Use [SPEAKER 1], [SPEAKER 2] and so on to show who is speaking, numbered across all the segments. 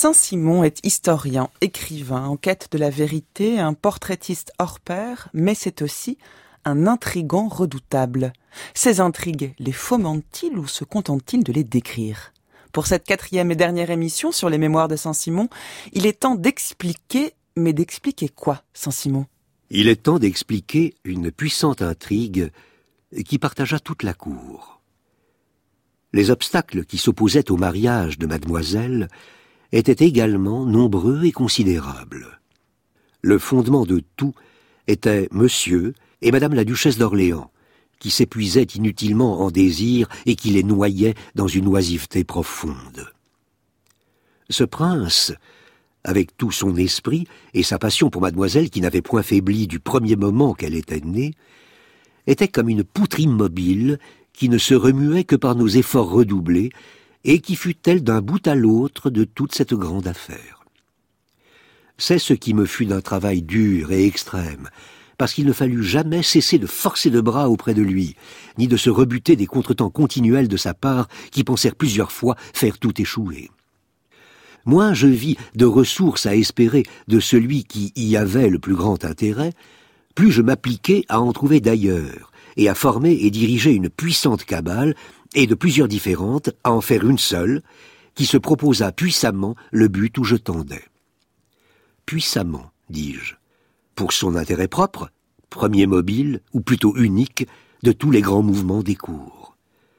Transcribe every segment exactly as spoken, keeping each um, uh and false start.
[SPEAKER 1] Saint-Simon est historien, écrivain, en quête de la vérité, un portraitiste hors pair, mais c'est aussi un intrigant redoutable. Ces intrigues, les fomente-t-il ou se contente-t-il de les décrire ? Pour cette quatrième et dernière émission sur les mémoires de Saint-Simon, il est temps d'expliquer, mais d'expliquer quoi, Saint-Simon ?
[SPEAKER 2] Il est temps d'expliquer une puissante intrigue qui partagea toute la cour. Les obstacles qui s'opposaient au mariage de mademoiselle étaient également nombreux et considérables. Le fondement de tout était monsieur et madame la duchesse d'Orléans, qui s'épuisaient inutilement en désirs et qui les noyaient dans une oisiveté profonde. Ce prince, avec tout son esprit et sa passion pour mademoiselle qui n'avait point faibli du premier moment qu'elle était née, était comme une poutre immobile qui ne se remuait que par nos efforts redoublés et qui fut telle d'un bout à l'autre de toute cette grande affaire. C'est ce qui me fut d'un travail dur et extrême, parce qu'il ne fallut jamais cesser de forcer de bras auprès de lui, ni de se rebuter des contretemps continuels de sa part qui pensèrent plusieurs fois faire tout échouer. Moins je vis de ressources à espérer de celui qui y avait le plus grand intérêt, plus je m'appliquai à en trouver d'ailleurs, et à former et diriger une puissante cabale, et de plusieurs différentes, à en faire une seule, qui se proposa puissamment le but où je tendais. Puissamment, dis-je, pour son intérêt propre, premier mobile, ou plutôt unique, de tous les grands mouvements des cours.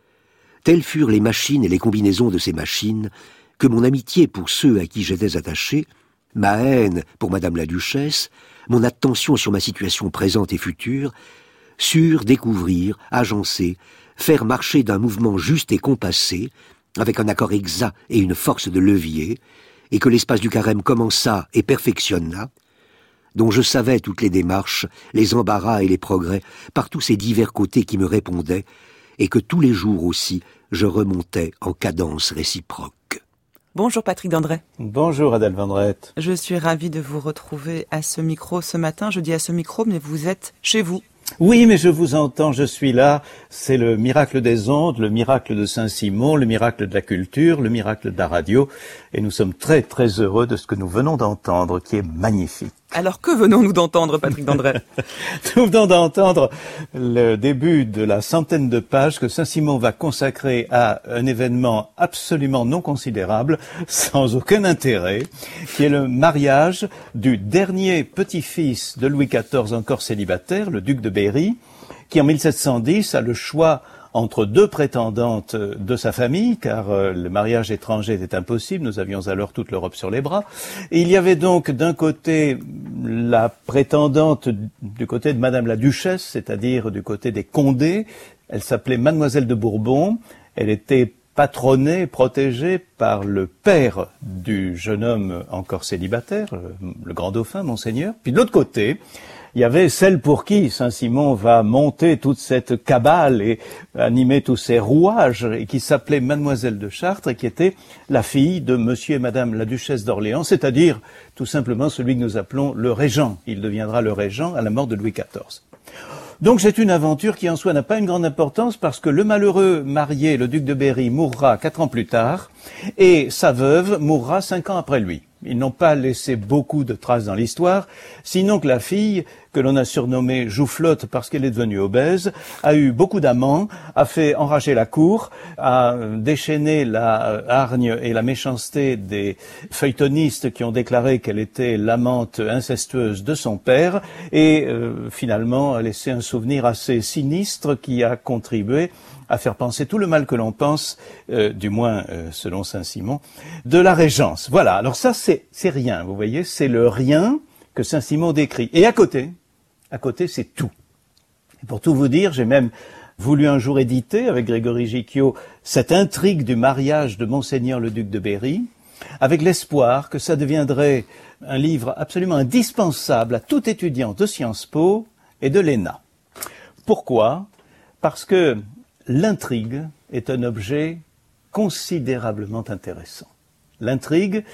[SPEAKER 2] Telles furent les machines et les combinaisons de ces machines, que mon amitié pour ceux à qui j'étais attaché, ma haine pour madame la duchesse, mon attention sur ma situation présente et future, surent découvrir, agencer, faire marcher d'un mouvement juste et compassé, avec un accord exact et une force de levier, et que l'espace du carême commença et perfectionna, dont je savais toutes les démarches, les embarras et les progrès, par tous ces divers côtés qui me répondaient, et que tous les jours aussi, je remontais en cadence réciproque.
[SPEAKER 1] Bonjour Patrick Dandré.
[SPEAKER 3] Bonjour Adèle Vendrette.
[SPEAKER 1] Je suis ravie de vous retrouver à ce micro ce matin. Je dis à ce micro, mais vous êtes chez vous.
[SPEAKER 3] Oui, mais je vous entends, je suis là. C'est le miracle des ondes, le miracle de Saint-Simon, le miracle de la culture, le miracle de la radio. Et nous sommes très, très heureux de ce que nous venons d'entendre, qui est magnifique.
[SPEAKER 1] Alors que venons-nous d'entendre, Patrick Dandré ?
[SPEAKER 3] Nous venons d'entendre le début de la centaine de pages que Saint-Simon va consacrer à un événement absolument non considérable, sans aucun intérêt, qui est le mariage du dernier petit-fils de Louis quatorze encore célibataire, le duc de Berry, qui en mille sept cent dix a le choix entre deux prétendantes de sa famille, car euh, le mariage étranger était impossible, nous avions alors toute l'Europe sur les bras. Et il y avait donc d'un côté la prétendante du côté de Madame la Duchesse, c'est-à-dire du côté des Condés. Elle s'appelait Mademoiselle de Bourbon. Elle était patronnée, protégée par le père du jeune homme encore célibataire, le grand dauphin, Monseigneur. Puis de l'autre côté, il y avait celle pour qui Saint-Simon va monter toute cette cabale et animer tous ces rouages, et qui s'appelait Mademoiselle de Chartres, et qui était la fille de Monsieur et Madame la Duchesse d'Orléans, c'est-à-dire tout simplement celui que nous appelons le régent. Il deviendra le régent à la mort de Louis quatorze. Donc c'est une aventure qui en soi n'a pas une grande importance, parce que le malheureux marié, le duc de Berry, mourra quatre ans plus tard, et sa veuve mourra cinq ans après lui. Ils n'ont pas laissé beaucoup de traces dans l'histoire, sinon que la fille, que l'on a surnommée Joufflotte parce qu'elle est devenue obèse, a eu beaucoup d'amants, a fait enrager la cour, a déchaîné la hargne et la méchanceté des feuilletonistes qui ont déclaré qu'elle était l'amante incestueuse de son père, et euh, finalement a laissé un souvenir assez sinistre qui a contribué à faire penser tout le mal que l'on pense, euh, du moins euh, selon Saint-Simon, de la régence. Voilà, alors ça c'est c'est rien, vous voyez, c'est le rien que Saint-Simon décrit. Et à côté, à côté c'est tout. Et pour tout vous dire, j'ai même voulu un jour éditer avec Grégory Gicchio cette intrigue du mariage de Monseigneur le duc de Berry, avec l'espoir que ça deviendrait un livre absolument indispensable à tout étudiant de Sciences Po et de l'E N A. Pourquoi ? Parce que l'intrigue est un objet considérablement intéressant. L'intrigue,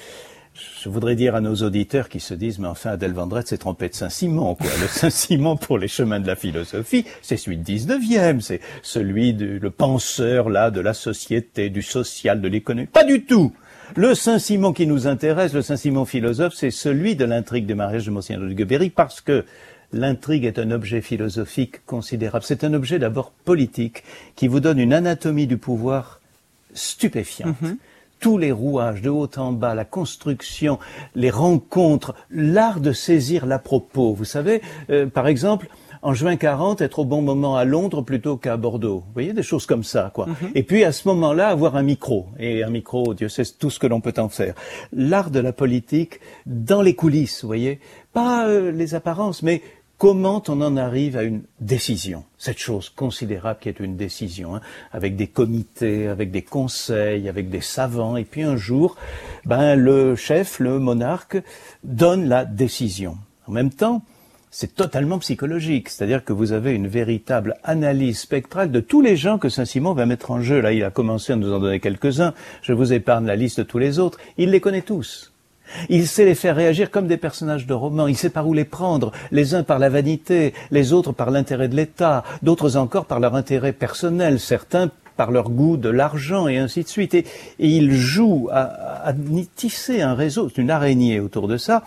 [SPEAKER 3] je voudrais dire à nos auditeurs qui se disent « mais enfin, Adèle Vendrette s'est trompée de Saint-Simon, quoi. Le Saint-Simon pour les chemins de la philosophie, c'est celui du dix-neuvième, c'est celui du le penseur là de la société, du social, de l'économie. » Pas du tout. Le Saint-Simon qui nous intéresse, le Saint-Simon philosophe, c'est celui de l'intrigue du mariage de Monseigneur de Duguay-Berry, parce que l'intrigue est un objet philosophique considérable. C'est un objet d'abord politique qui vous donne une anatomie du pouvoir stupéfiante. Mm-hmm. Tous les rouages, de haut en bas, la construction, les rencontres, l'art de saisir l'à-propos. Vous savez, euh, par exemple, en juin quarante, être au bon moment à Londres plutôt qu'à Bordeaux. Vous voyez, des choses comme ça, quoi. Mm-hmm. Et puis, à ce moment-là, avoir un micro. Et un micro, Dieu sait tout ce que l'on peut en faire. L'art de la politique dans les coulisses, vous voyez. Pas euh, les apparences, mais comment on en arrive à une décision, cette chose considérable qui est une décision, hein, avec des comités, avec des conseils, avec des savants, et puis un jour, ben, le chef, le monarque, donne la décision. En même temps, c'est totalement psychologique, c'est-à-dire que vous avez une véritable analyse spectrale de tous les gens que Saint-Simon va mettre en jeu. Là, il a commencé à nous en donner quelques-uns, je vous épargne la liste de tous les autres, il les connaît tous. Il sait les faire réagir comme des personnages de roman, il sait par où les prendre, les uns par la vanité, les autres par l'intérêt de l'État, d'autres encore par leur intérêt personnel, certains par leur goût de l'argent, et ainsi de suite. Et, et il joue à, à tisser un réseau, une araignée autour de ça.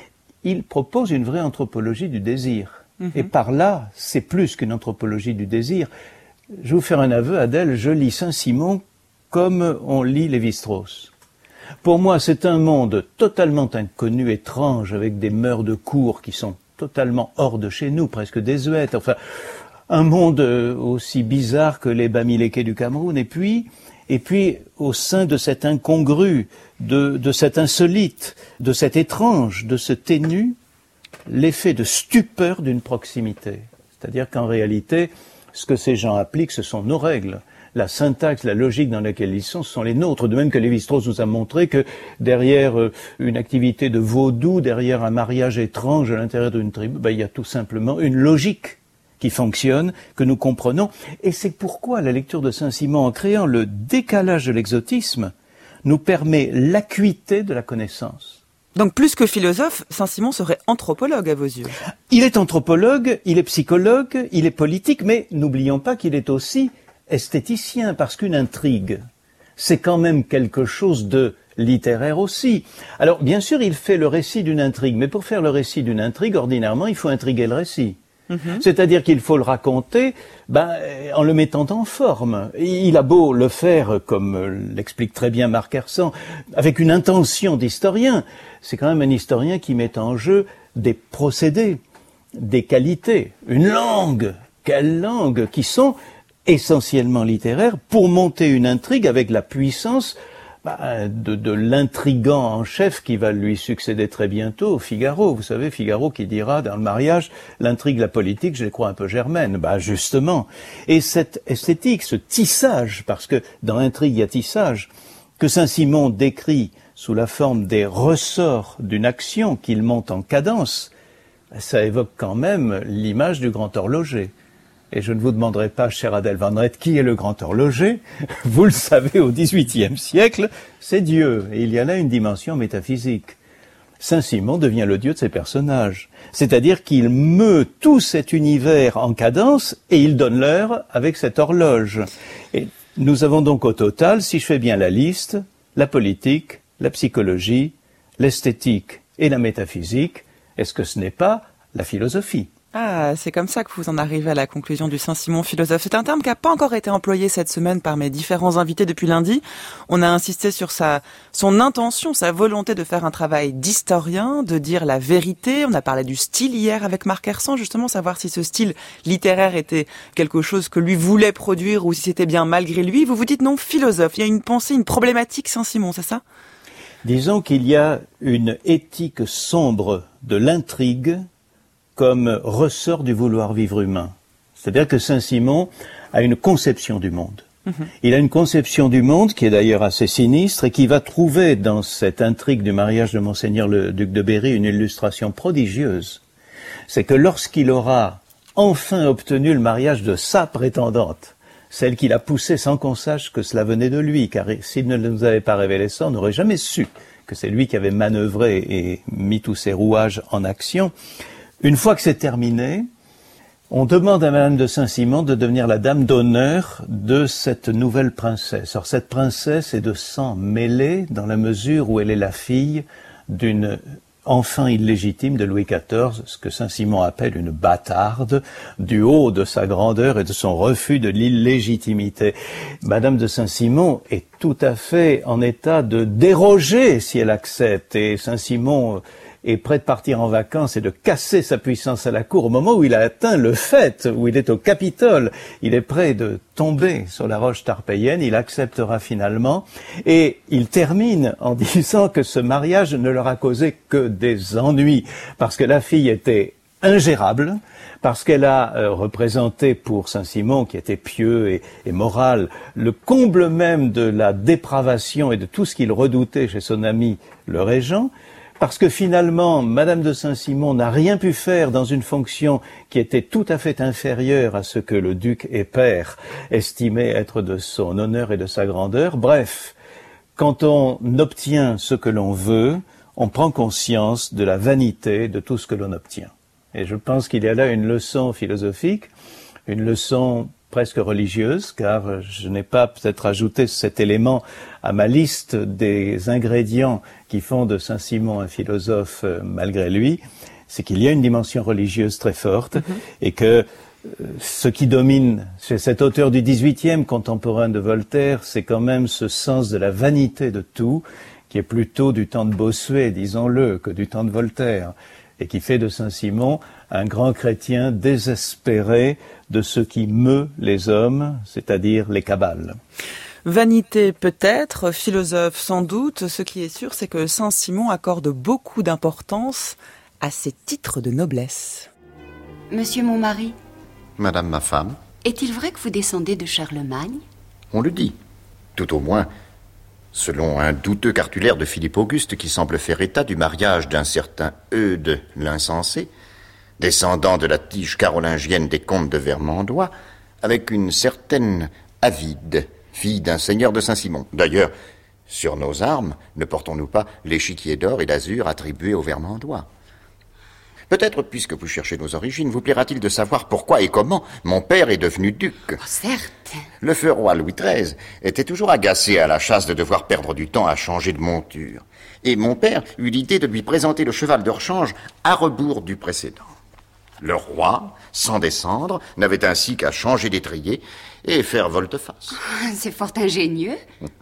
[SPEAKER 3] Il propose une vraie anthropologie du désir. Mm-hmm. Et par là, c'est plus qu'une anthropologie du désir. Je vais vous faire un aveu, Adèle, je lis Saint-Simon comme on lit Lévi-Strauss. Pour moi, c'est un monde totalement inconnu, étrange, avec des mœurs de cour qui sont totalement hors de chez nous, presque désuètes. Enfin, un monde aussi bizarre que les Bamileke du Cameroun. Et puis, et puis, au sein de cet incongru, de, de cet insolite, de cet étrange, de ce ténu, l'effet de stupeur d'une proximité. C'est-à-dire qu'en réalité, ce que ces gens appliquent, ce sont nos règles. La syntaxe, la logique dans laquelle ils sont, ce sont les nôtres. De même que Lévi-Strauss nous a montré que derrière euh, une activité de vaudou, derrière un mariage étrange à l'intérieur d'une tribu, ben, il y a tout simplement une logique qui fonctionne, que nous comprenons. Et c'est pourquoi la lecture de Saint-Simon, en créant le décalage de l'exotisme, nous permet l'acuité de la connaissance.
[SPEAKER 1] Donc plus que philosophe, Saint-Simon serait anthropologue à vos yeux.
[SPEAKER 3] Il est anthropologue, il est psychologue, il est politique, mais n'oublions pas qu'il est aussi esthéticien, parce qu'une intrigue, c'est quand même quelque chose de littéraire aussi. Alors, bien sûr, il fait le récit d'une intrigue, mais pour faire le récit d'une intrigue, ordinairement, il faut intriguer le récit. Mm-hmm. C'est-à-dire qu'il faut le raconter ben, en le mettant en forme. Il a beau le faire, comme l'explique très bien Marc Hersan, avec une intention d'historien, c'est quand même un historien qui met en jeu des procédés, des qualités, une langue. Quelle langue qui sont essentiellement littéraire, pour monter une intrigue avec la puissance bah, de, de l'intrigant en chef qui va lui succéder très bientôt, Figaro. Vous savez, Figaro qui dira dans le mariage, l'intrigue, la politique, je les crois un peu germaine. Bah justement. Et cette esthétique, ce tissage, parce que dans l'intrigue, il y a tissage, que Saint-Simon décrit sous la forme des ressorts d'une action qu'il monte en cadence, ça évoque quand même l'image du grand horloger. Et je ne vous demanderai pas, chère Adèle Van Rett, qui est le grand horloger. Vous le savez, au dix-huitième siècle, c'est Dieu. Et il y a là une dimension métaphysique. Saint-Simon devient le Dieu de ses personnages. C'est-à-dire qu'il meut tout cet univers en cadence et il donne l'heure avec cette horloge. Et nous avons donc au total, si je fais bien la liste, la politique, la psychologie, l'esthétique et la métaphysique. Est-ce que ce n'est pas la philosophie ?
[SPEAKER 1] Ah, c'est comme ça que vous en arrivez à la conclusion du Saint-Simon philosophe. C'est un terme qui n'a pas encore été employé cette semaine par mes différents invités depuis lundi. On a insisté sur sa, son intention, sa volonté de faire un travail d'historien, de dire la vérité. On a parlé du style hier avec Marc Hersan, justement, savoir si ce style littéraire était quelque chose que lui voulait produire ou si c'était bien malgré lui. Vous vous dites non, philosophe. Il y a une pensée, une problématique Saint-Simon, c'est ça ?
[SPEAKER 3] Disons qu'il y a une éthique sombre de l'intrigue comme ressort du vouloir vivre humain. C'est-à-dire que Saint-Simon a une conception du monde. Mmh. Il a une conception du monde qui est d'ailleurs assez sinistre et qui va trouver dans cette intrigue du mariage de Monseigneur le duc de Berry une illustration prodigieuse. C'est que lorsqu'il aura enfin obtenu le mariage de sa prétendante, celle qu'il a poussée sans qu'on sache que cela venait de lui, car s'il ne nous avait pas révélé ça, on n'aurait jamais su que c'est lui qui avait manœuvré et mis tous ses rouages en action. Une fois que c'est terminé, On demande à Madame de Saint-Simon de devenir la dame d'honneur de cette nouvelle princesse. Alors cette princesse est de sang mêlé dans la mesure où elle est la fille d'une enfant illégitime de Louis quatorze, ce que Saint-Simon appelle une bâtarde, du haut de sa grandeur et de son refus de l'illégitimité. Madame de Saint-Simon est tout à fait en état de déroger si elle accepte, et Saint-Simon est prêt de partir en vacances et de casser sa puissance à la cour au moment où il a atteint le fait, où il est au Capitole. Il est prêt de tomber sur la roche tarpéienne, il acceptera finalement, et il termine en disant que ce mariage ne leur a causé que des ennuis, parce que la fille était ingérable, parce qu'elle a euh, représenté pour Saint-Simon, qui était pieux et, et moral, le comble même de la dépravation et de tout ce qu'il redoutait chez son ami le régent, parce que finalement, Madame de Saint-Simon n'a rien pu faire dans une fonction qui était tout à fait inférieure à ce que le duc et père estimait être de son honneur et de sa grandeur. Bref, quand on obtient ce que l'on veut, on prend conscience de la vanité de tout ce que l'on obtient. Et je pense qu'il y a là une leçon philosophique, une leçon presque religieuse, car je n'ai pas peut-être ajouté cet élément à ma liste des ingrédients qui font de Saint-Simon un philosophe euh, malgré lui, c'est qu'il y a une dimension religieuse très forte, mm-hmm. et que euh, ce qui domine chez cet auteur du dix-huitième contemporain de Voltaire, c'est quand même ce sens de la vanité de tout, qui est plutôt du temps de Bossuet, disons-le, que du temps de Voltaire, et qui fait de Saint-Simon un grand chrétien désespéré de ce qui meut les hommes, c'est-à-dire les cabales.
[SPEAKER 1] Vanité peut-être, philosophe sans doute, ce qui est sûr, c'est que Saint-Simon accorde beaucoup d'importance à ses titres de noblesse.
[SPEAKER 4] Monsieur mon mari.
[SPEAKER 5] Madame ma femme.
[SPEAKER 4] Est-il vrai que vous descendez de Charlemagne?
[SPEAKER 5] On le dit, tout au moins, selon un douteux cartulaire de Philippe Auguste qui semble faire état du mariage d'un certain Eudes l'Insensé, descendant de la tige carolingienne des comtes de Vermandois, avec une certaine Avide, fille d'un seigneur de Saint-Simon. D'ailleurs, sur nos armes, ne portons-nous pas l'échiquier d'or et d'azur attribués aux Vermandois? Peut-être, puisque vous cherchez nos origines, vous plaira-t-il de savoir pourquoi et comment mon père est devenu duc.
[SPEAKER 4] Oh, certes.
[SPEAKER 5] Le feu roi Louis treize était toujours agacé à la chasse de devoir perdre du temps à changer de monture. Et mon père eut l'idée de lui présenter le cheval de rechange à rebours du précédent. Le roi, sans descendre, n'avait ainsi qu'à changer d'étrier et faire volte-face.
[SPEAKER 4] C'est fort ingénieux.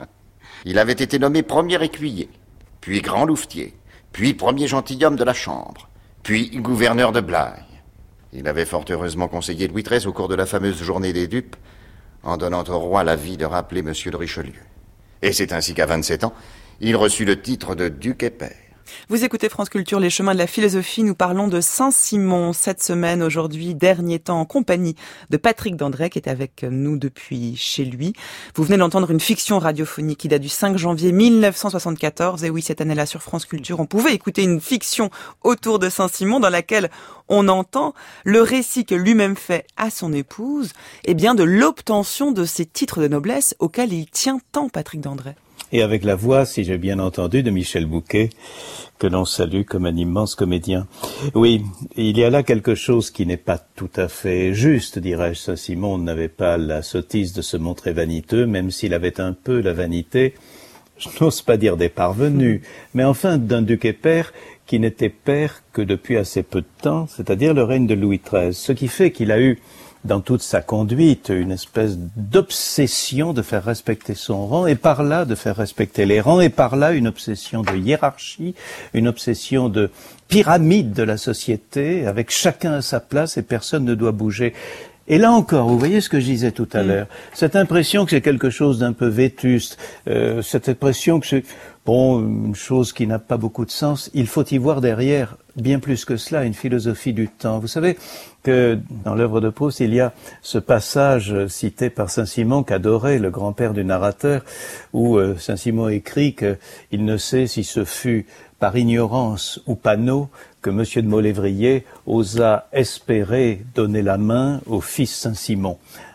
[SPEAKER 5] Il avait été nommé premier écuyer, puis grand louvetier, puis premier gentilhomme de la chambre, puis gouverneur de Blaye. Il avait fort heureusement conseillé Louis treize au cours de la fameuse journée des dupes, en donnant au roi l'avis de rappeler Monsieur de Richelieu. Et c'est ainsi qu'à vingt-sept ans, il reçut le titre de duc et père.
[SPEAKER 1] Vous écoutez France Culture, les chemins de la philosophie. Nous parlons de Saint-Simon cette semaine, aujourd'hui, dernier temps, en compagnie de Patrick Dandré, qui est avec nous depuis chez lui. Vous venez d'entendre une fiction radiophonique qui date du cinq janvier mille neuf cent soixante-quatorze. Et oui, cette année-là, sur France Culture, on pouvait écouter une fiction autour de Saint-Simon dans laquelle on entend le récit que lui-même fait à son épouse, et bien de l'obtention de ces titres de noblesse auxquels il tient tant, Patrick Dandré.
[SPEAKER 3] Et avec la voix, si j'ai bien entendu, de Michel Bouquet, que l'on salue comme un immense comédien. Oui, il y a là quelque chose qui n'est pas tout à fait juste, dirais-je. Saint-Simon n'avait pas la sottise de se montrer vaniteux, même s'il avait un peu la vanité, je n'ose pas dire des parvenus, mais enfin d'un duc et père qui n'était père que depuis assez peu de temps, c'est-à-dire le règne de Louis treize. Ce qui fait qu'il a eu dans toute sa conduite, une espèce d'obsession de faire respecter son rang, et par là de faire respecter les rangs, et par là une obsession de hiérarchie, une obsession de pyramide de la société, avec chacun à sa place et personne ne doit bouger. Et là encore, vous voyez ce que je disais tout à mmh. l'heure, cette impression que c'est quelque chose d'un peu vétuste, euh, cette impression que c'est bon, une chose qui n'a pas beaucoup de sens, il faut y voir derrière, bien plus que cela, une philosophie du temps. Vous savez que dans l'œuvre de Proust, il y a ce passage cité par Saint-Simon qu'adorait le grand-père du narrateur, où euh, Saint-Simon écrit qu'il ne sait si ce fut par ignorance ou panneau que M. de Molévrier osa espérer donner la main au fils Saint-Simon.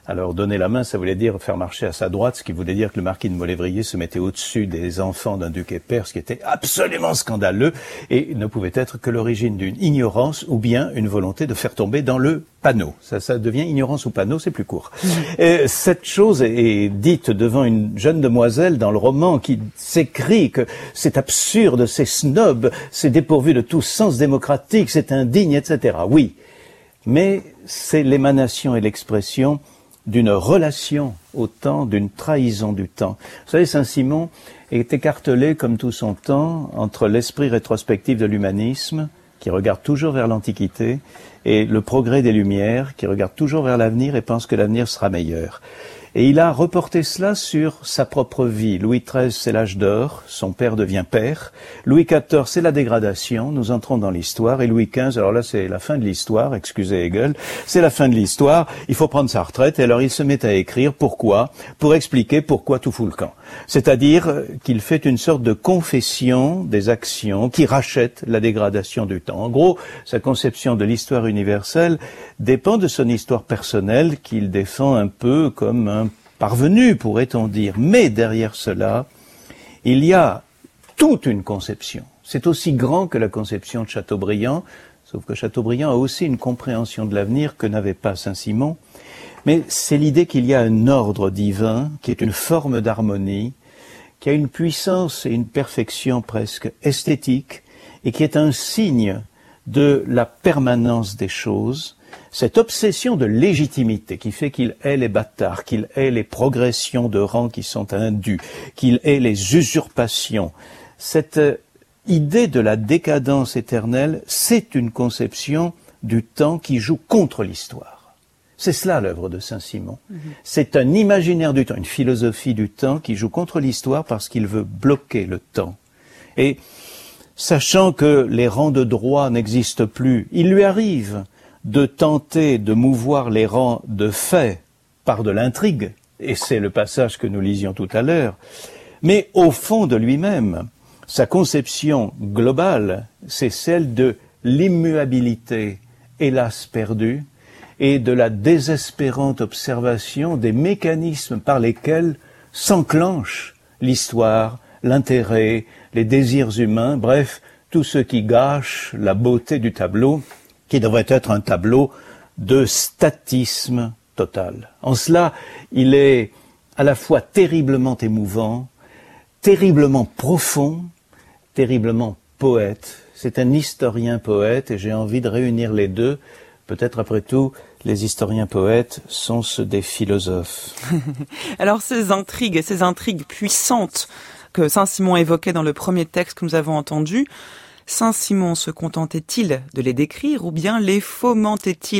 [SPEAKER 3] Alors donner la main, ça voulait dire faire marcher à sa droite, ce qui voulait dire que le marquis de Molévrier se mettait au-dessus des enfants d'un duc et père, ce qui était absolument scandaleux et ne pouvait être que l'origine d'une ignorance ou bien une volonté de faire tomber dans le panneau. Ça, ça devient ignorance ou panneau, c'est plus court. Et cette chose est dite devant une jeune demoiselle dans le roman qui s'écrie que c'est absurde, c'est snob, c'est dépourvu de tout sens démocratique, c'est indigne, et cetera. Oui, mais c'est l'émanation et l'expression d'une relation au temps, d'une trahison du temps. Vous savez, Saint-Simon est écartelé, comme tout son temps, entre l'esprit rétrospectif de l'humanisme, qui regarde toujours vers l'Antiquité, et le progrès des Lumières, qui regarde toujours vers l'avenir et pense que l'avenir sera meilleur. Et il a reporté cela sur sa propre vie. Louis treize, c'est l'âge d'or, son père devient père. Louis quatorze, c'est la dégradation, nous entrons dans l'histoire. Et Louis quinze, alors là c'est la fin de l'histoire, excusez Hegel, c'est la fin de l'histoire, il faut prendre sa retraite. Et alors il se met à écrire, pourquoi ? Pour expliquer pourquoi tout fout le camp. C'est-à-dire qu'il fait une sorte de confession des actions qui rachètent la dégradation du temps. En gros, sa conception de l'histoire universelle dépend de son histoire personnelle qu'il défend un peu comme un parvenu, pourrait-on dire. Mais derrière cela, il y a toute une conception. C'est aussi grand que la conception de Chateaubriand, sauf que Chateaubriand a aussi une compréhension de l'avenir que n'avait pas Saint-Simon. Mais c'est l'idée qu'il y a un ordre divin, qui est une forme d'harmonie, qui a une puissance et une perfection presque esthétique, et qui est un signe de la permanence des choses. Cette obsession de légitimité qui fait qu'il hait les bâtards, qu'il hait les progressions de rang qui sont indues, qu'il hait les usurpations, cette idée de la décadence éternelle, c'est une conception du temps qui joue contre l'histoire. C'est cela l'œuvre de Saint-Simon. Mmh. C'est un imaginaire du temps, une philosophie du temps qui joue contre l'histoire parce qu'il veut bloquer le temps. Et sachant que les rangs de droit n'existent plus, il lui arrive de tenter de mouvoir les rangs de fait par de l'intrigue, et c'est le passage que nous lisions tout à l'heure, mais au fond de lui-même, sa conception globale, c'est celle de l'immuabilité, hélas perdue, et de la désespérante observation des mécanismes par lesquels s'enclenche l'histoire, l'intérêt, les désirs humains, bref, tout ce qui gâche la beauté du tableau, qui devrait être un tableau de statisme total. En cela, il est à la fois terriblement émouvant, terriblement profond, terriblement poète. C'est un historien-poète et j'ai envie de réunir les deux. Peut-être après tout, les historiens-poètes sont ceux des philosophes.
[SPEAKER 1] Alors ces intrigues, ces intrigues puissantes que Saint-Simon évoquait dans le premier texte que nous avons entendu, Saint-Simon se contentait-il de les décrire ou bien les fomentait-il ?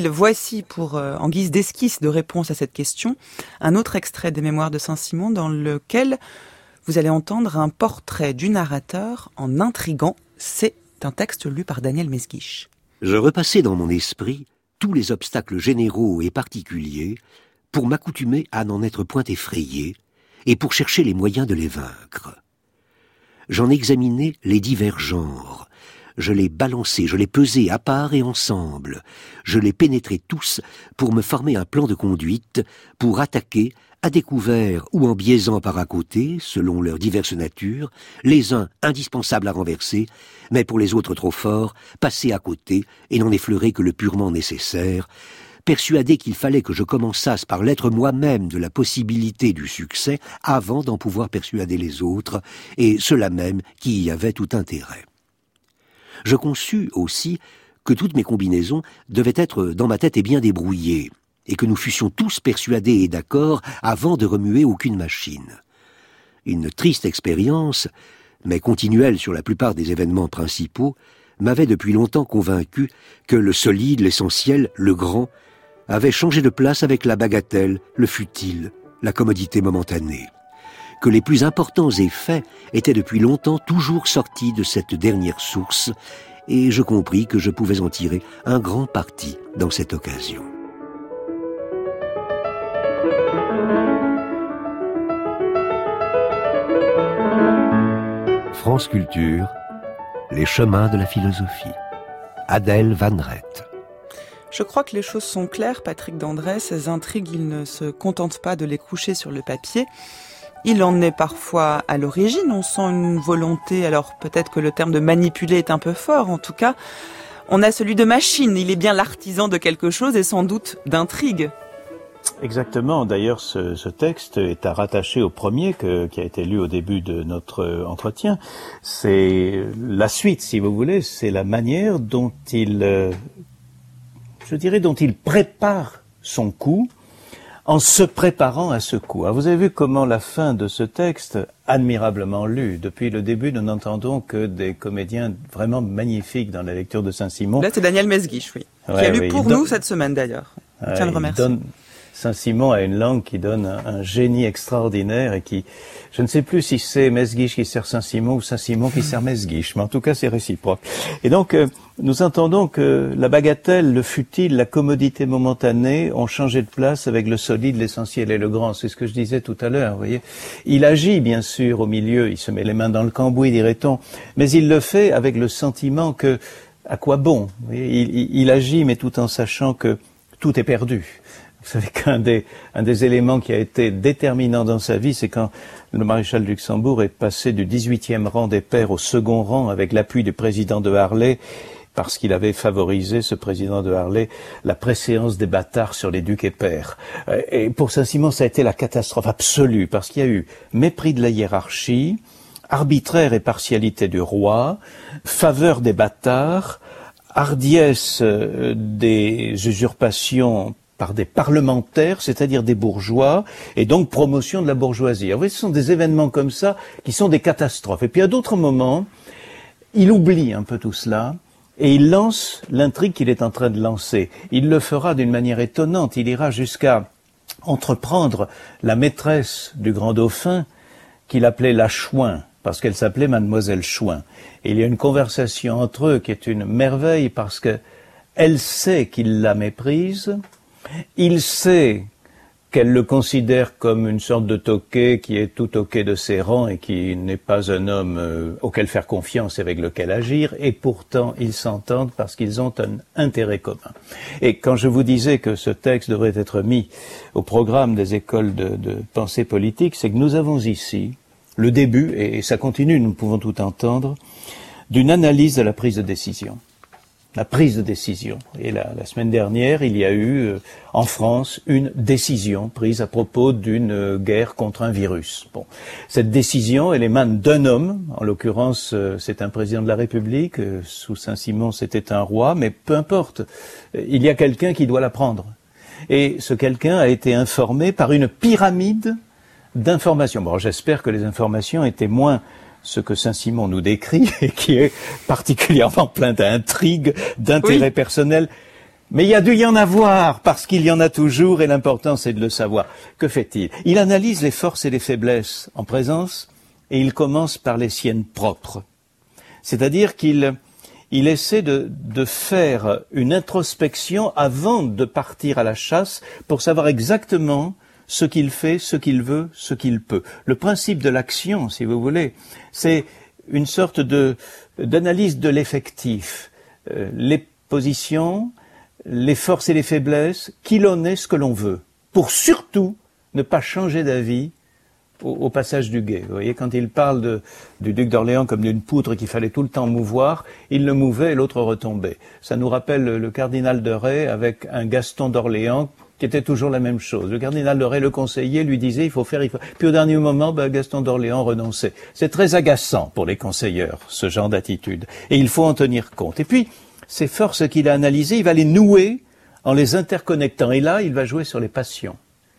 [SPEAKER 1] Voici, pour euh, en guise d'esquisse de réponse à cette question, un autre extrait des Mémoires de Saint-Simon dans lequel vous allez entendre un portrait du narrateur en intriguant. C'est un texte lu par Daniel Mesguich.
[SPEAKER 2] Je repassais dans mon esprit tous les obstacles généraux et particuliers pour m'accoutumer à n'en être point effrayé et pour chercher les moyens de les vaincre. J'en examinais les divers genres. Je les balançais, je les pesais à part et ensemble. Je les pénétrais tous pour me former un plan de conduite, pour attaquer, à découvert ou en biaisant par à côté, selon leurs diverses natures, les uns indispensables à renverser, mais pour les autres trop forts, passer à côté et n'en effleurer que le purement nécessaire, persuadé qu'il fallait que je commençasse par l'être moi-même de la possibilité du succès avant d'en pouvoir persuader les autres, et ceux-là même qui y avaient tout intérêt. Je conçus aussi que toutes mes combinaisons devaient être dans ma tête et bien débrouillées, et que nous fussions tous persuadés et d'accord avant de remuer aucune machine. Une triste expérience, mais continuelle sur la plupart des événements principaux, m'avait depuis longtemps convaincu que le solide, l'essentiel, le grand, avait changé de place avec la bagatelle, le futile, la commodité momentanée, que les plus importants effets étaient depuis longtemps toujours sortis de cette dernière source, et je compris que je pouvais en tirer un grand parti dans cette occasion. France Culture, les chemins de la philosophie. Adèle Van Rett.
[SPEAKER 1] Je crois que les choses sont claires, Patrick Dandré. Ces intrigues, il ne se contente pas de les coucher sur le papier. Il en est parfois à l'origine. On sent une volonté, alors peut-être que le terme de manipuler est un peu fort. En tout cas, on a celui de machine. Il est bien l'artisan de quelque chose et sans doute d'intrigue.
[SPEAKER 3] Exactement. D'ailleurs, ce, ce texte est à rattacher au premier que, qui a été lu au début de notre entretien. C'est la suite, si vous voulez. C'est la manière dont il, euh, je dirais, dont il prépare son coup en se préparant à ce coup. Alors, vous avez vu comment la fin de ce texte, admirablement lu, depuis le début, nous n'entendons que des comédiens vraiment magnifiques dans la lecture de Saint-Simon.
[SPEAKER 1] Là, c'est Daniel Mesguich, oui,
[SPEAKER 3] ouais,
[SPEAKER 1] qui a lu
[SPEAKER 3] oui,
[SPEAKER 1] pour
[SPEAKER 3] donne...
[SPEAKER 1] nous cette semaine d'ailleurs. Je
[SPEAKER 3] ouais,
[SPEAKER 1] tiens à le remercier.
[SPEAKER 3] Donne... Saint-Simon a une langue qui donne un, un génie extraordinaire et qui, je ne sais plus si c'est Mesguich qui sert Saint-Simon ou Saint-Simon qui sert Mesguich, mais en tout cas c'est réciproque. Et donc euh, nous entendons que la bagatelle, le futile, la commodité momentanée ont changé de place avec le solide, l'essentiel et le grand. C'est ce que je disais tout à l'heure, vous voyez. Il agit bien sûr au milieu, il se met les mains dans le cambouis, dirait-on, mais il le fait avec le sentiment que, à quoi bon, vous voyez, il, il, il agit mais tout en sachant que tout est perdu. Vous savez qu'un des, un des éléments qui a été déterminant dans sa vie, c'est quand le maréchal de Luxembourg est passé du dix-huitième rang des pairs au second rang avec l'appui du président de Harlay, parce qu'il avait favorisé, ce président de Harlay, la préséance des bâtards sur les ducs et pairs. Et pour Saint-Simon, ça a été la catastrophe absolue, parce qu'il y a eu mépris de la hiérarchie, arbitraire et partialité du roi, faveur des bâtards, hardiesse des usurpations par des parlementaires, c'est-à-dire des bourgeois, et donc promotion de la bourgeoisie. Alors, vous voyez, ce sont des événements comme ça qui sont des catastrophes. Et puis à d'autres moments, il oublie un peu tout cela, et il lance l'intrigue qu'il est en train de lancer. Il le fera d'une manière étonnante. Il ira jusqu'à entreprendre la maîtresse du grand dauphin, qu'il appelait la Chouin, parce qu'elle s'appelait Mademoiselle Chouin. Et il y a une conversation entre eux qui est une merveille, parce que elle sait qu'il la méprise. Il sait qu'elle le considère comme une sorte de toqué qui est tout toqué de ses rangs et qui n'est pas un homme euh, auquel faire confiance et avec lequel agir, et pourtant ils s'entendent parce qu'ils ont un intérêt commun. Et quand je vous disais que ce texte devrait être mis au programme des écoles de, de pensée politique, c'est que nous avons ici le début, et ça continue, nous pouvons tout entendre, d'une analyse de la prise de décision. La prise de décision. Et la, la semaine dernière, il y a eu euh, en France une décision prise à propos d'une euh, guerre contre un virus. Bon, cette décision, elle émane d'un homme. En l'occurrence, euh, c'est un président de la République. Euh, sous Saint-Simon, c'était un roi, mais peu importe. Euh, il y a quelqu'un qui doit la prendre. Et ce quelqu'un a été informé par une pyramide d'informations. Bon, j'espère que les informations étaient moins ce que Saint-Simon nous décrit, et qui est particulièrement plein d'intrigues, d'intérêts oui. personnels. Mais il y a dû y en avoir, parce qu'il y en a toujours, et l'important c'est de le savoir. Que fait-il? Il analyse les forces et les faiblesses en présence, et il commence par les siennes propres. C'est-à-dire qu'il il essaie de, de faire une introspection avant de partir à la chasse, pour savoir exactement ce qu'il fait, ce qu'il veut, ce qu'il peut. Le principe de l'action, si vous voulez, c'est une sorte de d'analyse de l'effectif. Euh, les positions, les forces et les faiblesses, qui l'on est, ce que l'on veut, pour surtout ne pas changer d'avis au, au passage du guet. Vous voyez, quand il parle de, du duc d'Orléans comme d'une poutre qu'il fallait tout le temps mouvoir, il le mouvait et l'autre retombait. Ça nous rappelle le, le cardinal de Rais avec un Gaston d'Orléans qui était toujours la même chose. Le cardinal de Rais, le conseiller, lui disait il faut faire, il faut... Puis au dernier moment, ben, Gaston d'Orléans renonçait. C'est très agaçant pour les conseilleurs, ce genre d'attitude. Et il faut en tenir compte. Et puis, ces forces qu'il a analysées, il va les nouer en les interconnectant. Et là, il va jouer sur les passions.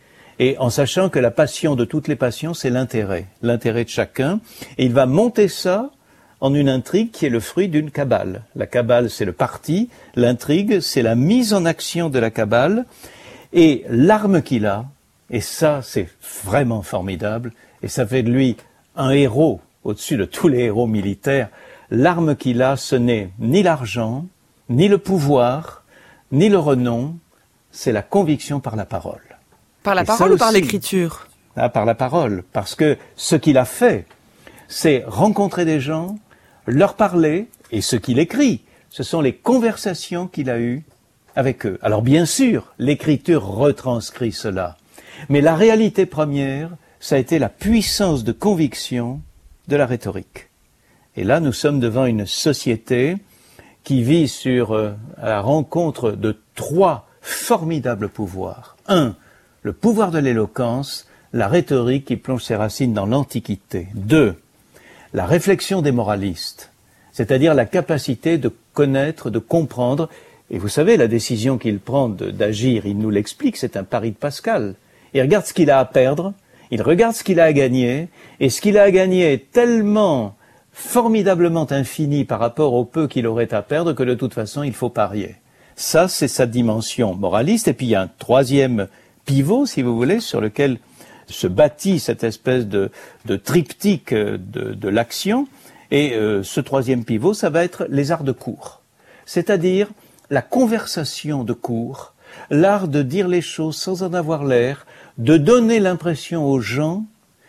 [SPEAKER 3] Et en sachant que la passion de toutes les passions, c'est l'intérêt. L'intérêt de chacun. Et il va monter ça en une intrigue qui est le fruit d'une cabale. La cabale, c'est le parti. L'intrigue, c'est la mise en action de la cabale. Et l'arme qu'il a, et ça c'est vraiment formidable, et ça fait de lui un héros au-dessus de tous les héros militaires, l'arme qu'il a, ce n'est ni l'argent, ni le pouvoir, ni le renom, c'est la conviction par la parole.
[SPEAKER 1] Par la et parole ou aussi, par l'écriture?
[SPEAKER 3] Ah, par la parole, parce que ce qu'il a fait, c'est rencontrer des gens, leur parler, et ce qu'il écrit, ce sont les conversations qu'il a eues avec eux. Alors bien sûr, l'écriture retranscrit cela, mais la réalité première, ça a été la puissance de conviction de la rhétorique. Et là, nous sommes devant une société qui vit sur euh, à la rencontre de trois formidables pouvoirs. Un, le pouvoir de l'éloquence, la rhétorique qui plonge ses racines dans l'Antiquité. Deux, la réflexion des moralistes, c'est-à-dire la capacité de connaître, de comprendre. Et vous savez, la décision qu'il prend de, d'agir, il nous l'explique, c'est un pari de Pascal. Il regarde ce qu'il a à perdre, il regarde ce qu'il a à gagner, et ce qu'il a à gagner est tellement formidablement infini par rapport au peu qu'il aurait à perdre que de toute façon il faut parier. Ça, c'est sa dimension moraliste. Et puis il y a un troisième pivot, si vous voulez, sur lequel se bâtit cette espèce de, de triptyque de, de l'action. Et euh, ce troisième pivot, ça va être les arts de cour. C'est-à-dire la conversation de cour, l'art de dire les choses sans en avoir l'air, de donner l'impression aux gens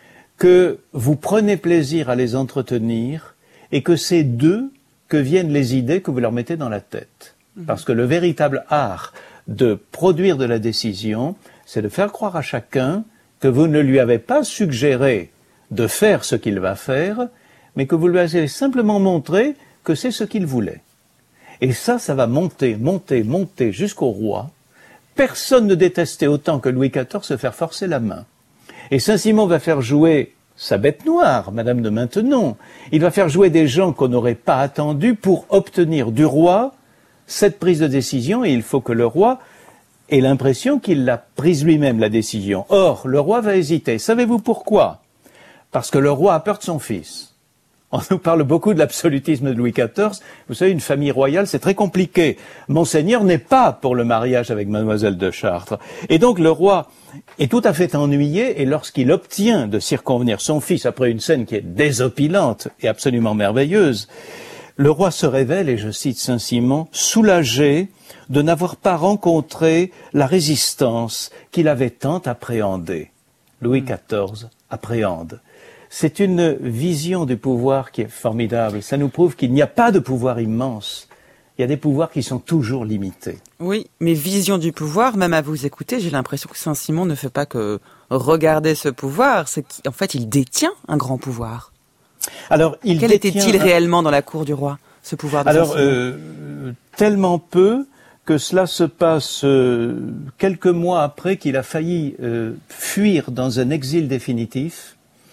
[SPEAKER 3] que vous prenez plaisir à les entretenir et que c'est d'eux que viennent les idées que vous leur mettez dans la tête. Parce que le véritable art de produire de la décision, c'est de faire croire à chacun que vous ne lui avez pas suggéré de faire ce qu'il va faire, mais que vous lui avez simplement montré que c'est ce qu'il voulait. Et ça, ça va monter, monter, monter jusqu'au roi. Personne ne détestait autant que Louis quatorze se faire forcer la main. Et Saint-Simon va faire jouer sa bête noire, Madame de Maintenon. Il va faire jouer des gens qu'on n'aurait pas attendus pour obtenir du roi cette prise de décision, et il faut que le roi ait l'impression qu'il l'a prise lui-même, la décision. Or, le roi va hésiter. Savez-vous pourquoi? Parce que le roi a peur de son fils. On nous parle beaucoup de l'absolutisme de Louis quatorze. Vous savez, une famille royale, c'est très compliqué. Monseigneur n'est pas pour le mariage avec Mademoiselle de Chartres. Et donc, le roi est tout à fait ennuyé, et lorsqu'il obtient de circonvenir son fils après une scène qui est désopilante et absolument merveilleuse, le roi se révèle, et je cite Saint-Simon, soulagé de n'avoir pas rencontré la résistance qu'il avait tant appréhendée. Louis quatorze appréhende. C'est une vision du pouvoir qui est formidable. Ça nous prouve qu'il n'y a pas de pouvoir immense. Il y a des pouvoirs qui sont toujours limités.
[SPEAKER 1] Oui, mais vision du pouvoir, même à vous écouter, j'ai l'impression que Saint-Simon ne fait pas que regarder ce pouvoir, c'est qu'en fait il détient un grand pouvoir.
[SPEAKER 3] Alors, il
[SPEAKER 1] Quel
[SPEAKER 3] détient...
[SPEAKER 1] était-il réellement dans la cour du roi, ce pouvoir de
[SPEAKER 3] Alors,
[SPEAKER 1] Saint-Simon ?
[SPEAKER 3] euh, tellement peu que cela se passe euh, quelques mois après qu'il a failli euh, fuir dans un exil définitif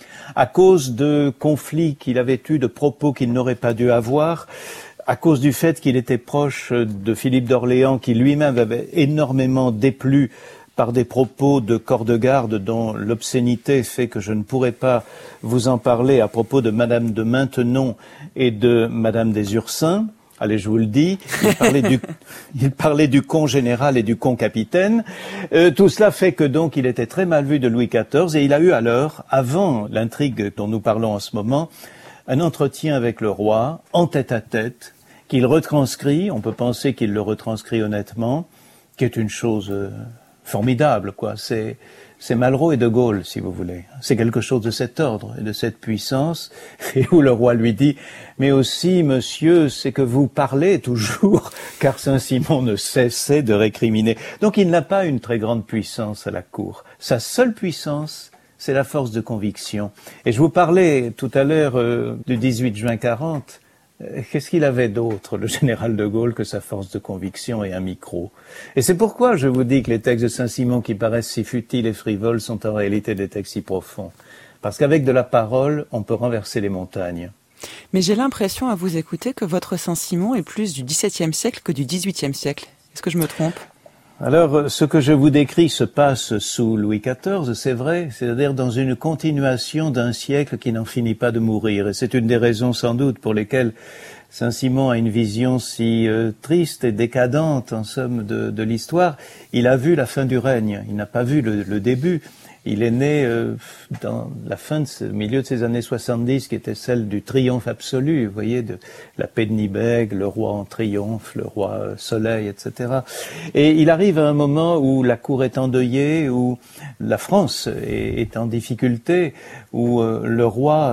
[SPEAKER 3] à cause de conflits qu'il avait eus, de propos qu'il n'aurait pas dû avoir, à cause du fait qu'il était proche de Philippe d'Orléans, qui lui-même avait énormément déplu par des propos de corps de garde dont l'obscénité fait que je ne pourrais pas vous en parler à propos de Madame de Maintenon et de Madame des Ursins. Allez, je vous le dis, il parlait du, il parlait du con général et du con capitaine. Euh, tout cela fait que donc il était très mal vu de Louis quatorze, et il a eu alors, avant l'intrigue dont nous parlons en ce moment, un entretien avec le roi, en tête à tête, qu'il retranscrit, on peut penser qu'il le retranscrit honnêtement, qui est une chose euh, formidable, quoi. C'est, c'est Malraux et De Gaulle, si vous voulez. C'est quelque chose de cet ordre et de cette puissance, et où le roi lui dit « Mais aussi, monsieur, c'est que vous parlez toujours, car Saint-Simon ne cessait de récriminer. » Donc il n'a pas une très grande puissance à la cour. Sa seule puissance, c'est la force de conviction. Et je vous parlais tout à l'heure euh, du dix-huit juin quarante. Qu'est-ce qu'il avait d'autre, le général de Gaulle, que sa force de conviction et un micro? Et c'est pourquoi je vous dis que les textes de Saint-Simon qui paraissent si futiles et frivoles sont en réalité des textes si profonds. Parce qu'avec de la parole, on peut renverser les montagnes.
[SPEAKER 1] Mais j'ai l'impression, à vous écouter, que votre Saint-Simon est plus du dix-septième siècle que du dix-huitième siècle. Est-ce que je me trompe ?
[SPEAKER 3] Alors, ce que je vous décris se passe sous Louis quatorze, c'est vrai, c'est-à-dire dans une continuation d'un siècle qui n'en finit pas de mourir. Et c'est une des raisons sans doute pour lesquelles Saint-Simon a une vision si euh, triste et décadente, en somme, de, de l'histoire. Il a vu la fin du règne, il n'a pas vu le, le début. Il est né euh, dans la fin de ce milieu de ces années soixante-dix, qui était celle du triomphe absolu, vous voyez, de la paix de Nibeg, le roi en triomphe, le roi euh, soleil, et cetera. Et il arrive à un moment où la cour est endeuillée, où la France est, est en difficulté, où euh, le roi euh,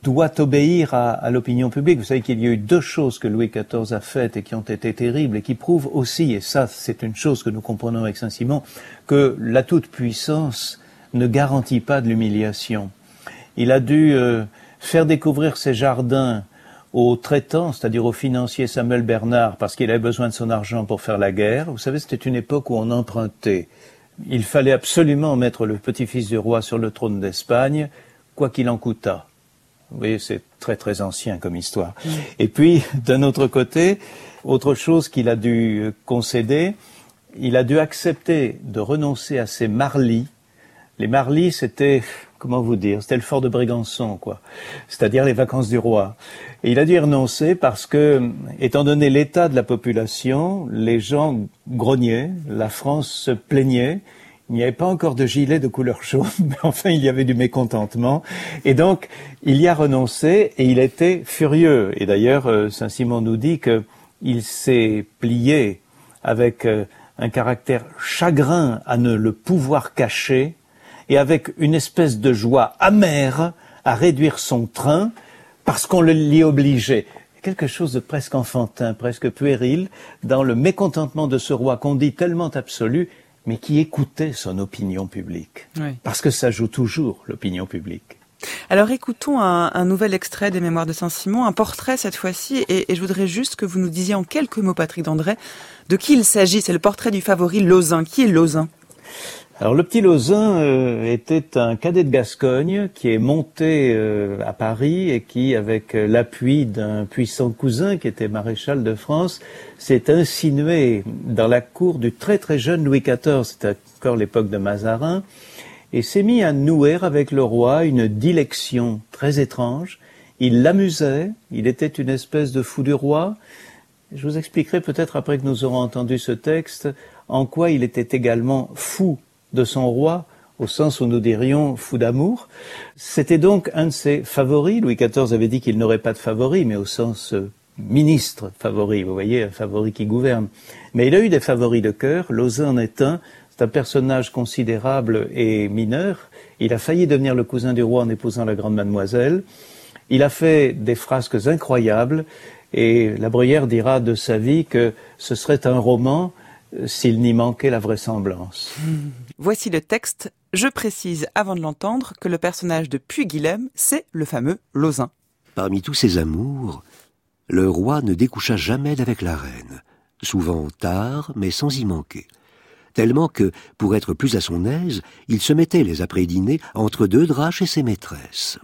[SPEAKER 3] doit obéir à, à l'opinion publique. Vous savez qu'il y a eu deux choses que Louis quatorze a faites et qui ont été terribles et qui prouvent aussi, et ça c'est une chose que nous comprenons avec Saint-Simon, que la toute-puissance ne garantit pas de l'humiliation. Il a dû euh, faire découvrir ses jardins au traitant, c'est-à-dire au financier Samuel Bernard, parce qu'il avait besoin de son argent pour faire la guerre. Vous savez, c'était une époque où on empruntait. Il fallait absolument mettre le petit-fils du roi sur le trône d'Espagne, quoi qu'il en coûtât. Vous voyez, c'est très très ancien comme histoire. Mmh. Et puis, d'un autre côté, autre chose qu'il a dû concéder, il a dû accepter de renoncer à ses marlis. Les marlis, c'était, comment vous dire, c'était le fort de Brégançon, quoi. C'est-à-dire les vacances du roi. Et il a dû y renoncer parce que, étant donné l'état de la population, les gens grognaient, la France se plaignait. Il n'y avait pas encore de gilet de couleur jaune, mais enfin il y avait du mécontentement. Et donc, il y a renoncé et il était furieux. Et d'ailleurs, Saint-Simon nous dit qu'il s'est plié avec un caractère chagrin à ne le pouvoir cacher et avec une espèce de joie amère à réduire son train parce qu'on l'y obligeait. Quelque chose de presque enfantin, presque puéril, dans le mécontentement de ce roi qu'on dit tellement absolu, mais qui écoutait son opinion publique. Oui. Parce que ça joue toujours, l'opinion publique.
[SPEAKER 1] Alors écoutons un, un nouvel extrait des Mémoires de Saint-Simon, un portrait cette fois-ci, et, et je voudrais juste que vous nous disiez en quelques mots, Patrick d'André, de qui il s'agit. C'est le portrait du favori Lauzun. Qui est Lauzun ?
[SPEAKER 3] Alors le petit Lauzun euh, était un cadet de Gascogne qui est monté euh, à Paris et qui, avec euh, l'appui d'un puissant cousin qui était maréchal de France, s'est insinué dans la cour du très très jeune Louis quatorze, c'était encore l'époque de Mazarin, et s'est mis à nouer avec le roi une dilection très étrange. Il l'amusait, il était une espèce de fou du roi. Je vous expliquerai peut-être après que nous aurons entendu ce texte en quoi il était également fou de son roi, au sens où nous dirions fou d'amour. C'était donc un de ses favoris. Louis quatorze avait dit qu'il n'aurait pas de favori, mais au sens euh, ministre favori, vous voyez, un favori qui gouverne. Mais il a eu des favoris de cœur, Lauzun en est un, c'est un personnage considérable et mineur. Il a failli devenir le cousin du roi en épousant la grande mademoiselle. Il a fait des frasques incroyables, et La Bruyère dira de sa vie que ce serait un roman s'il n'y manquait la vraisemblance.
[SPEAKER 1] Mmh. Voici le texte. Je précise, avant de l'entendre, que le personnage de Puy-Guilhem, c'est le fameux Lauzun.
[SPEAKER 2] Parmi tous ses amours, le roi ne découcha jamais d'avec la reine, souvent tard, mais sans y manquer. Tellement que, pour être plus à son aise, il se mettait les après-dîners entre deux draps chez ses maîtresses.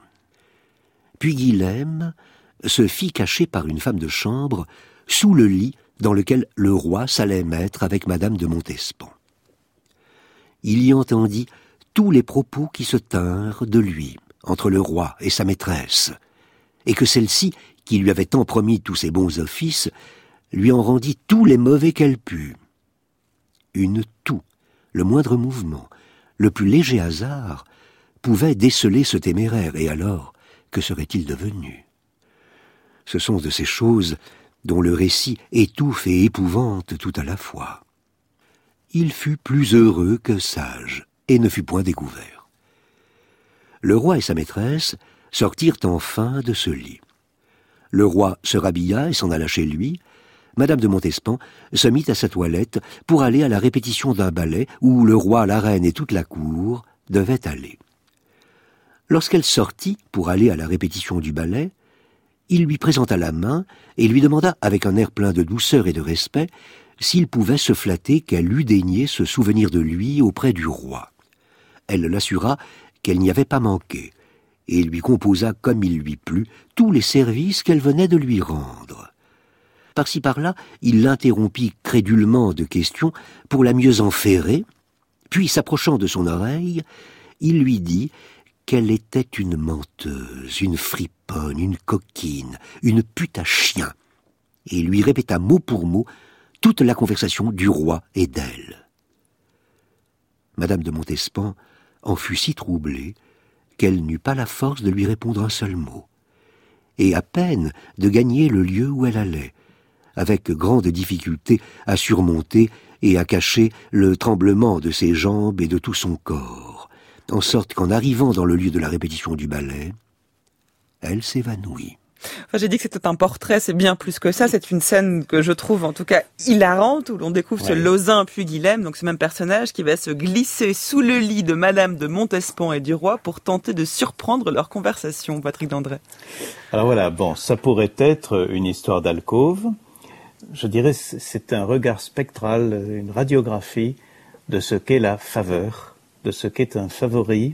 [SPEAKER 2] Puy-Guilhem se fit cacher par une femme de chambre sous le lit dans lequel le roi s'allait mettre avec Madame de Montespan. Il y entendit tous les propos qui se tinrent de lui, entre le roi et sa maîtresse, et que celle-ci, qui lui avait tant promis tous ses bons offices, lui en rendit tous les mauvais qu'elle put. Une toux, le moindre mouvement, le plus léger hasard, pouvait déceler ce téméraire, et alors, que serait-il devenu ? Ce sont de ces choses dont le récit étouffe et épouvante tout à la fois. Il fut plus heureux que sage, et ne fut point découvert. Le roi et sa maîtresse sortirent enfin de ce lit. Le roi se rhabilla et s'en alla chez lui. Madame de Montespan se mit à sa toilette pour aller à la répétition d'un ballet où le roi, la reine et toute la cour devaient aller. Lorsqu'elle sortit pour aller à la répétition du ballet, il lui présenta la main et lui demanda, avec un air plein de douceur et de respect, s'il pouvait se flatter qu'elle eût daigné se souvenir de lui auprès du roi. Elle l'assura qu'elle n'y avait pas manqué, et lui composa comme il lui plut tous les services qu'elle venait de lui rendre. Par-ci par-là, il l'interrompit crédulement de questions pour la mieux enferrer, puis s'approchant de son oreille, il lui dit qu'elle était une menteuse, une friponne, une coquine, une pute à chien, et lui répéta mot pour mot toute la conversation du roi et d'elle. Madame de Montespan en fut si troublée qu'elle n'eut pas la force de lui répondre un seul mot, et à peine de gagner le lieu où elle allait, avec grande difficulté à surmonter et à cacher le tremblement de ses jambes et de tout son corps, en sorte qu'en arrivant dans le lieu de la répétition du ballet, Elle s'évanouit.
[SPEAKER 1] Enfin, j'ai dit que c'était un portrait, c'est bien plus que ça. C'est une scène que je trouve en tout cas hilarante, où l'on découvre ouais. ce Lauzun puis Guilhem, donc ce même personnage qui va se glisser sous le lit de Madame de Montespan et du roi pour tenter de surprendre leur conversation. Patrick Dandré.
[SPEAKER 3] Alors voilà, bon, ça pourrait être une histoire d'alcôve. Je dirais c'est un regard spectral, une radiographie de ce qu'est la faveur, de ce qu'est un favori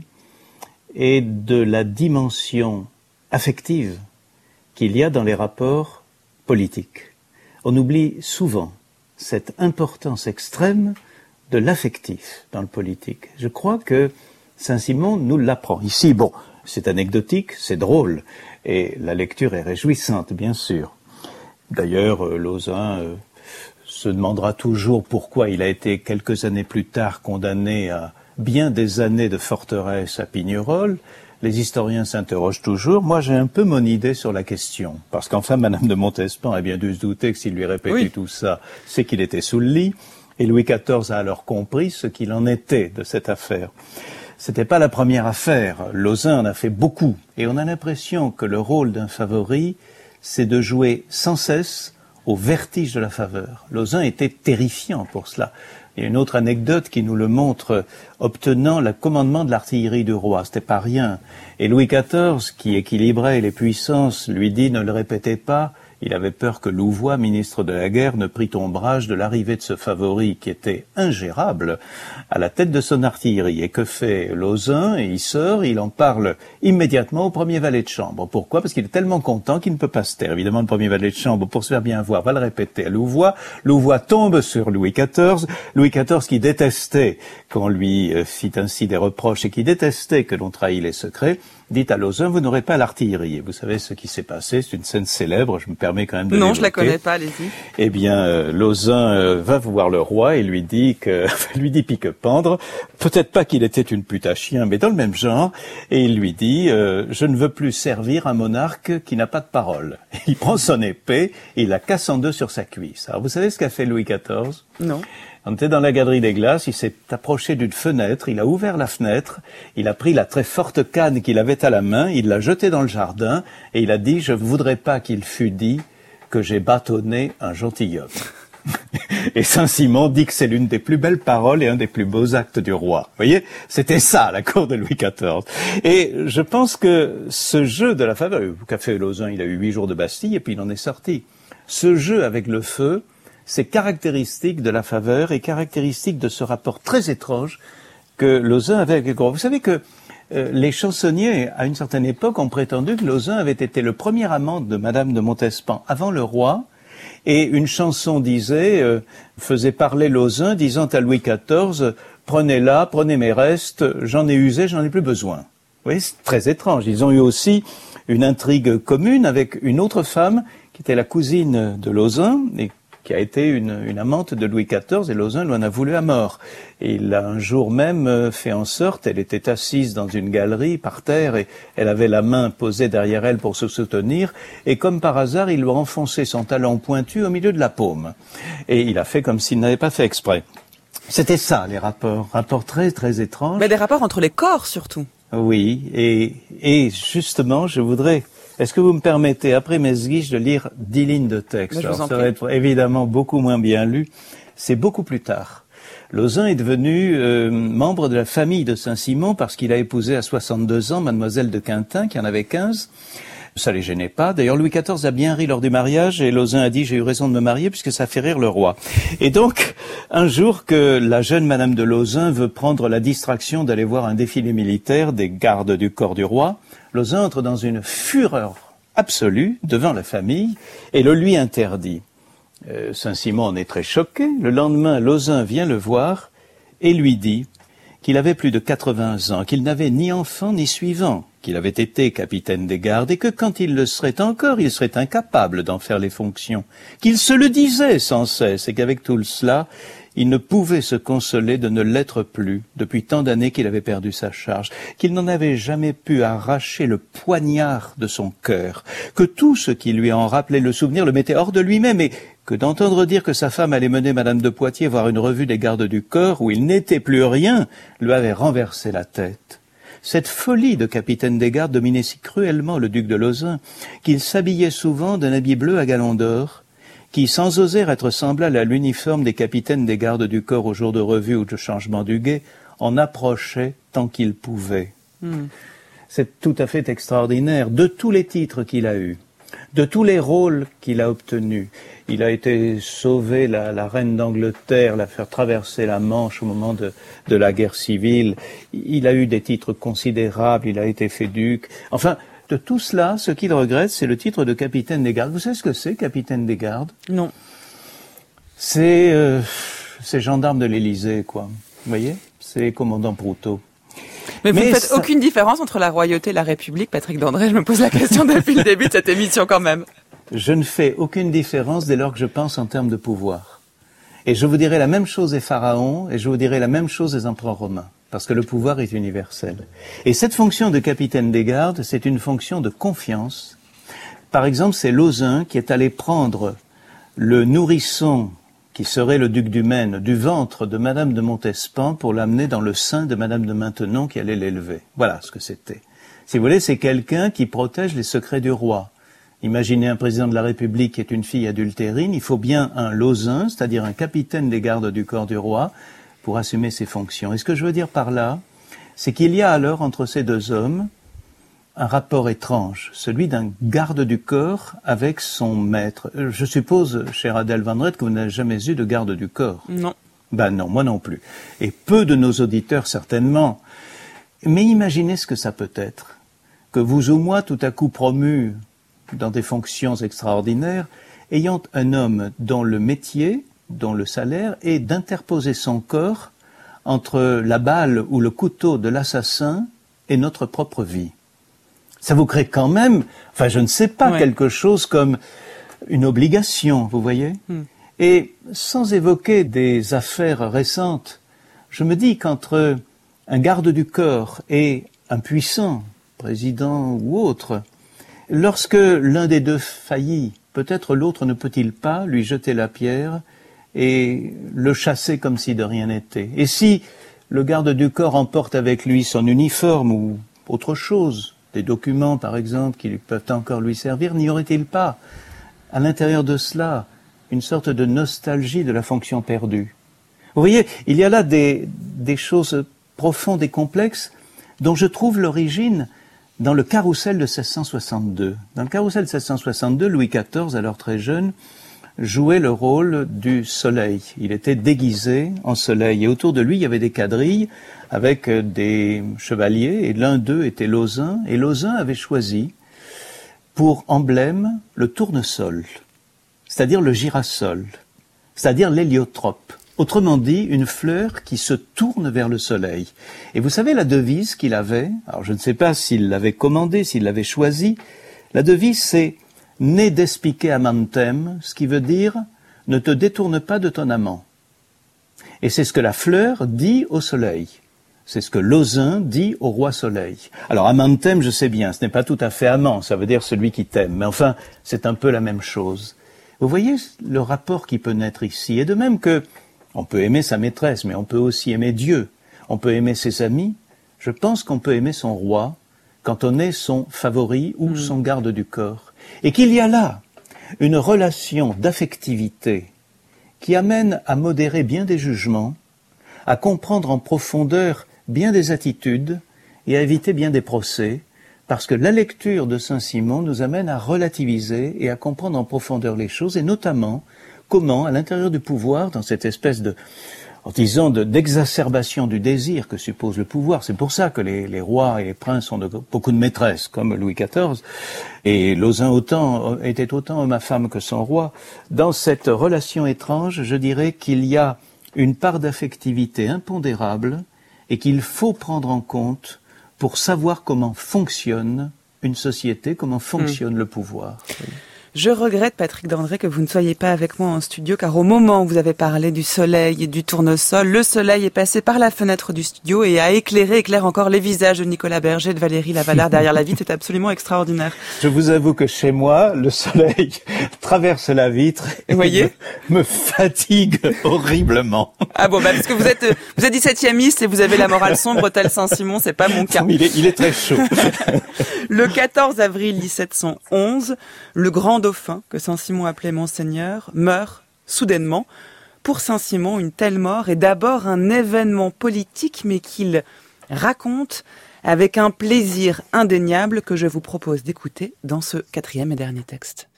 [SPEAKER 3] et de la dimension affective qu'il y a dans les rapports politiques. On oublie souvent cette importance extrême de l'affectif dans le politique. Je crois que Saint-Simon nous l'apprend. Ici, bon, c'est anecdotique, c'est drôle, et la lecture est réjouissante, bien sûr. D'ailleurs, euh, Lauzun euh, se demandera toujours pourquoi il a été quelques années plus tard condamné à bien des années de forteresse à Pignerol. Les historiens s'interrogent toujours. Moi, j'ai un peu mon idée sur la question. Parce qu'enfin, Madame de Montespan a bien dû se douter que s'il lui répétait oui. tout ça, c'est qu'il était sous le lit. Et Louis quatorze a alors compris ce qu'il en était de cette affaire. C'était pas la première affaire. Lauzun en a fait beaucoup. Et on a l'impression que le rôle d'un favori, c'est de jouer sans cesse au vertige de la faveur. Lauzun était terrifiant pour cela. Il y a une autre anecdote qui nous le montre, obtenant le commandement de l'artillerie du roi. C'était pas rien. Et Louis quatorze, qui équilibrait les puissances, lui dit « Ne le répétez pas ». Il avait peur que Louvois, ministre de la guerre, ne prît ombrage de l'arrivée de ce favori qui était ingérable à la tête de son artillerie. Et que fait Lauzun? Et il sort, il en parle immédiatement au premier valet de chambre. Pourquoi? Parce qu'il est tellement content qu'il ne peut pas se taire. Évidemment, le premier valet de chambre, pour se faire bien voir, va le répéter à Louvois. Louvois tombe sur Louis quatorze. Louis quatorze qui détestait qu'on lui fit ainsi des reproches et qui détestait que l'on trahît les secrets, dit à Lauzun, vous n'aurez pas l'artillerie. Et vous savez ce qui s'est passé, c'est une scène célèbre, je me permets quand même de
[SPEAKER 1] Non,
[SPEAKER 3] l'évoquer.
[SPEAKER 1] je la connais pas, allez-y.
[SPEAKER 3] Eh bien, euh, Lauzun euh, va voir le roi et lui dit que, lui dit pique-pendre, peut-être pas qu'il était une pute à chien, mais dans le même genre, et il lui dit, euh, je ne veux plus servir un monarque qui n'a pas de parole. Il prend son épée et il la casse en deux sur sa cuisse. Alors vous savez ce qu'a fait Louis quatorze?
[SPEAKER 1] Non.
[SPEAKER 3] On était dans la galerie des glaces, il s'est approché d'une fenêtre, il a ouvert la fenêtre, il a pris la très forte canne qu'il avait à la main, il l'a jetée dans le jardin, et il a dit « Je ne voudrais pas qu'il fût dit que j'ai bâtonné un gentilhomme ». Et Saint-Simon dit que c'est l'une des plus belles paroles et un des plus beaux actes du roi. Vous voyez, c'était ça, la cour de Louis quatorze. Et je pense que ce jeu de la faveur, qu'a fait Lauzun, il a eu huit jours de Bastille, et puis il en est sorti. Ce jeu avec le feu, c'est caractéristique de la faveur et caractéristique de ce rapport très étrange que Lauzun avait avec le roi. Vous savez que euh, les chansonniers, à une certaine époque, ont prétendu que Lauzun avait été le premier amant de Madame de Montespan avant le roi, et une chanson disait, euh, faisait parler Lauzun, disant à Louis quatorze, « Prenez-la, prenez mes restes, j'en ai usé, j'en ai plus besoin ». Vous voyez, c'est très étrange. Ils ont eu aussi une intrigue commune avec une autre femme qui était la cousine de Lauzun, et qui a été une, une amante de Louis quatorze, et Lauzun lui en a voulu à mort. Et il a un jour même fait en sorte, elle était assise dans une galerie par terre, et elle avait la main posée derrière elle pour se soutenir, et comme par hasard, il lui a enfoncé son talon pointu au milieu de la paume. Et il a fait comme s'il n'avait pas fait exprès. C'était ça, les rapports. Rapports très, très étranges.
[SPEAKER 1] Mais des rapports entre les corps, surtout.
[SPEAKER 3] Oui, et, et justement, je voudrais... Est-ce que vous me permettez, après mes esguiches, de lire dix lignes de texte? Alors, ça va être évidemment beaucoup moins bien lu. C'est beaucoup plus tard. Lauzun est devenu euh, membre de la famille de Saint-Simon parce qu'il a épousé à soixante-deux ans Mademoiselle de Quintin, qui en avait quinze. Ça les gênait pas. D'ailleurs, Louis quatorze a bien ri lors du mariage et Lauzun a dit « J'ai eu raison de me marier puisque ça fait rire le roi ». Et donc, un jour que la jeune Madame de Lauzun veut prendre la distraction d'aller voir un défilé militaire des gardes du corps du roi, Lauzun entre dans une fureur absolue devant la famille et le lui interdit. Euh, Saint-Simon en est très choqué. Le lendemain, Lauzun vient le voir et lui dit qu'il avait plus de quatre-vingts ans, qu'il n'avait ni enfant ni suivant, qu'il avait été capitaine des gardes et que quand il le serait encore, il serait incapable d'en faire les fonctions, qu'il se le disait sans cesse et qu'avec tout cela, il ne pouvait se consoler de ne l'être plus depuis tant d'années qu'il avait perdu sa charge, qu'il n'en avait jamais pu arracher le poignard de son cœur, que tout ce qui lui en rappelait le souvenir le mettait hors de lui-même et que d'entendre dire que sa femme allait mener Madame de Poitiers voir une revue des gardes du corps où il n'était plus rien, lui avait renversé la tête. Cette folie de capitaine des gardes dominait si cruellement le duc de Lauzun qu'il s'habillait souvent d'un habit bleu à galons d'or, qui, sans oser être semblable à l'uniforme des capitaines des gardes du corps au jour de revue ou de changement du guet, en approchait tant qu'il pouvait. Mm. C'est tout à fait extraordinaire. De tous les titres qu'il a eus, de tous les rôles qu'il a obtenus, il a été sauvé la, la reine d'Angleterre, la faire traverser la Manche au moment de, de la guerre civile. Il a eu des titres considérables, il a été fait duc. Enfin, de tout cela, ce qu'il regrette, c'est le titre de capitaine des gardes. Vous savez ce que c'est, capitaine des gardes?
[SPEAKER 1] Non.
[SPEAKER 3] C'est, euh, c'est gendarme de l'Élysée, quoi. Vous voyez? C'est commandant Proutot.
[SPEAKER 1] Mais vous ne faites
[SPEAKER 3] ça...
[SPEAKER 1] aucune différence entre la royauté et la République, Patrick Dandré. Je me pose la question depuis le début de cette émission quand même.
[SPEAKER 3] Je ne fais aucune différence dès lors que je pense en termes de pouvoir. Et je vous dirai la même chose des pharaons, et je vous dirai la même chose des empereurs romains, parce que le pouvoir est universel. Et cette fonction de capitaine des gardes, c'est une fonction de confiance. Par exemple, c'est Lauzun qui est allé prendre le nourrisson qui serait le duc du Maine, du ventre de Madame de Montespan pour l'amener dans le sein de Madame de Maintenon qui allait l'élever. Voilà ce que c'était. Si vous voulez, c'est quelqu'un qui protège les secrets du roi. Imaginez un président de la République qui est une fille adultérine, il faut bien un Lauzun, c'est-à-dire un capitaine des gardes du corps du roi, pour assumer ses fonctions. Et ce que je veux dire par là, c'est qu'il y a alors entre ces deux hommes un rapport étrange, celui d'un garde du corps avec son maître. Je suppose, chère Adèle Van Rett, que vous n'avez jamais eu de garde du corps.
[SPEAKER 1] Non.
[SPEAKER 3] Ben non, moi non plus. Et peu de nos auditeurs, certainement. Mais imaginez ce que ça peut être, que vous ou moi, tout à coup promus dans des fonctions extraordinaires, ayant un homme dont le métier, dont le salaire est d'interposer son corps entre la balle ou le couteau de l'assassin et notre propre vie. Ça vous crée quand même, enfin je ne sais pas, ouais. quelque chose comme une obligation, vous voyez. Mm. Et sans évoquer des affaires récentes, je me dis qu'entre un garde du corps et un puissant, président ou autre, lorsque l'un des deux faillit, peut-être l'autre ne peut-il pas lui jeter la pierre et le chasser comme si de rien n'était. Et si le garde du corps emporte avec lui son uniforme ou autre chose, des documents, par exemple, qui peuvent encore lui servir, n'y aurait-il pas, à l'intérieur de cela, une sorte de nostalgie de la fonction perdue? Vous voyez, il y a là des, des choses profondes et complexes dont je trouve l'origine dans le carrousel de seize cent soixante-deux. Dans le carrousel de seize cent soixante-deux, Louis quatorze, alors très jeune, jouait le rôle du soleil. Il était déguisé en soleil et autour de lui, il y avait des quadrilles avec des chevaliers et l'un d'eux était Lauzun et Lauzun avait choisi pour emblème le tournesol, c'est-à-dire le girasol, c'est-à-dire l'héliotrope. Autrement dit, une fleur qui se tourne vers le soleil. Et vous savez la devise qu'il avait, alors je ne sais pas s'il l'avait commandée, s'il l'avait choisie, la devise c'est « Ne despice amantem », ce qui veut dire « Ne te détourne pas de ton amant ». Et c'est ce que la fleur dit au soleil. C'est ce que Lauzun dit au roi soleil. Alors amantem, je sais bien, ce n'est pas tout à fait amant, ça veut dire celui qui t'aime. Mais enfin, c'est un peu la même chose. Vous voyez le rapport qui peut naître ici. Et de même que on peut aimer sa maîtresse, mais on peut aussi aimer Dieu. On peut aimer ses amis. Je pense qu'on peut aimer son roi quand on est son favori ou mmh. son garde du corps. Et qu'il y a là une relation d'affectivité qui amène à modérer bien des jugements, à comprendre en profondeur bien des attitudes et à éviter bien des procès, parce que la lecture de Saint-Simon nous amène à relativiser et à comprendre en profondeur les choses, et notamment comment, à l'intérieur du pouvoir, dans cette espèce de, disons, de, d'exacerbation du désir que suppose le pouvoir, c'est pour ça que les, les rois et les princes ont de, beaucoup de maîtresses, comme Louis quatorze, et Lauzun autant, était autant homme à femme que son roi. Dans cette relation étrange, je dirais qu'il y a une part d'affectivité impondérable et qu'il faut prendre en compte pour savoir comment fonctionne une société, comment fonctionne mmh. le pouvoir.
[SPEAKER 1] Je regrette, Patrick d'André, que vous ne soyez pas avec moi en studio, car au moment où vous avez parlé du soleil et du tournesol, le soleil est passé par la fenêtre du studio et a éclairé, éclaire encore les visages de Nicolas Berger et de Valérie Lavalard derrière la vitre. C'est absolument extraordinaire.
[SPEAKER 3] Je vous avoue que chez moi, le soleil traverse la vitre et
[SPEAKER 1] vous voyez
[SPEAKER 3] me, me fatigue horriblement.
[SPEAKER 1] Ah bon, bah parce que vous êtes vous êtes dix-septiémiste et vous avez la morale sombre tel Saint-Simon, c'est pas mon cas.
[SPEAKER 3] Il est, il est très chaud.
[SPEAKER 1] Le quatorze avril mille sept cent onze, le grand dauphin, que Saint-Simon appelait Monseigneur, meurt soudainement. Pour Saint-Simon, une telle mort est d'abord un événement politique, mais qu'il raconte avec un plaisir indéniable que je vous propose d'écouter dans ce quatrième et dernier texte.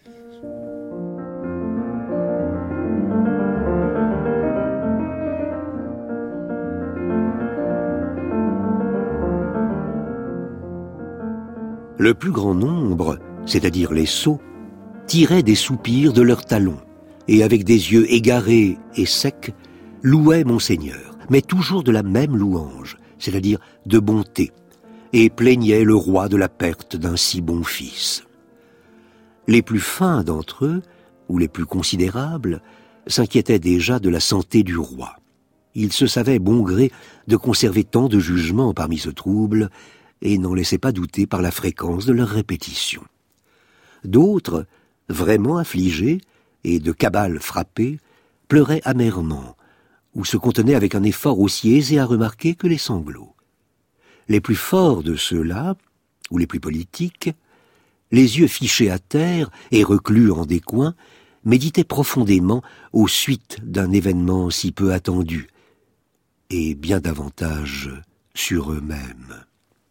[SPEAKER 2] Le plus grand nombre, c'est-à-dire les sots, tiraient des soupirs de leurs talons, et avec des yeux égarés et secs, louaient Monseigneur, mais toujours de la même louange, c'est-à-dire de bonté, et plaignaient le roi de la perte d'un si bon fils. Les plus fins d'entre eux, ou les plus considérables, s'inquiétaient déjà de la santé du roi. Ils se savaient bon gré de conserver tant de jugements parmi ce trouble, et n'en laissaient pas douter par la fréquence de leurs répétitions. D'autres, vraiment affligés et de cabale frappés, pleuraient amèrement, ou se contenaient avec un effort aussi aisé à remarquer que les sanglots. Les plus forts de ceux-là, ou les plus politiques, les yeux fichés à terre et reclus en des coins, méditaient profondément aux suites d'un événement si peu attendu, et bien davantage sur eux-mêmes.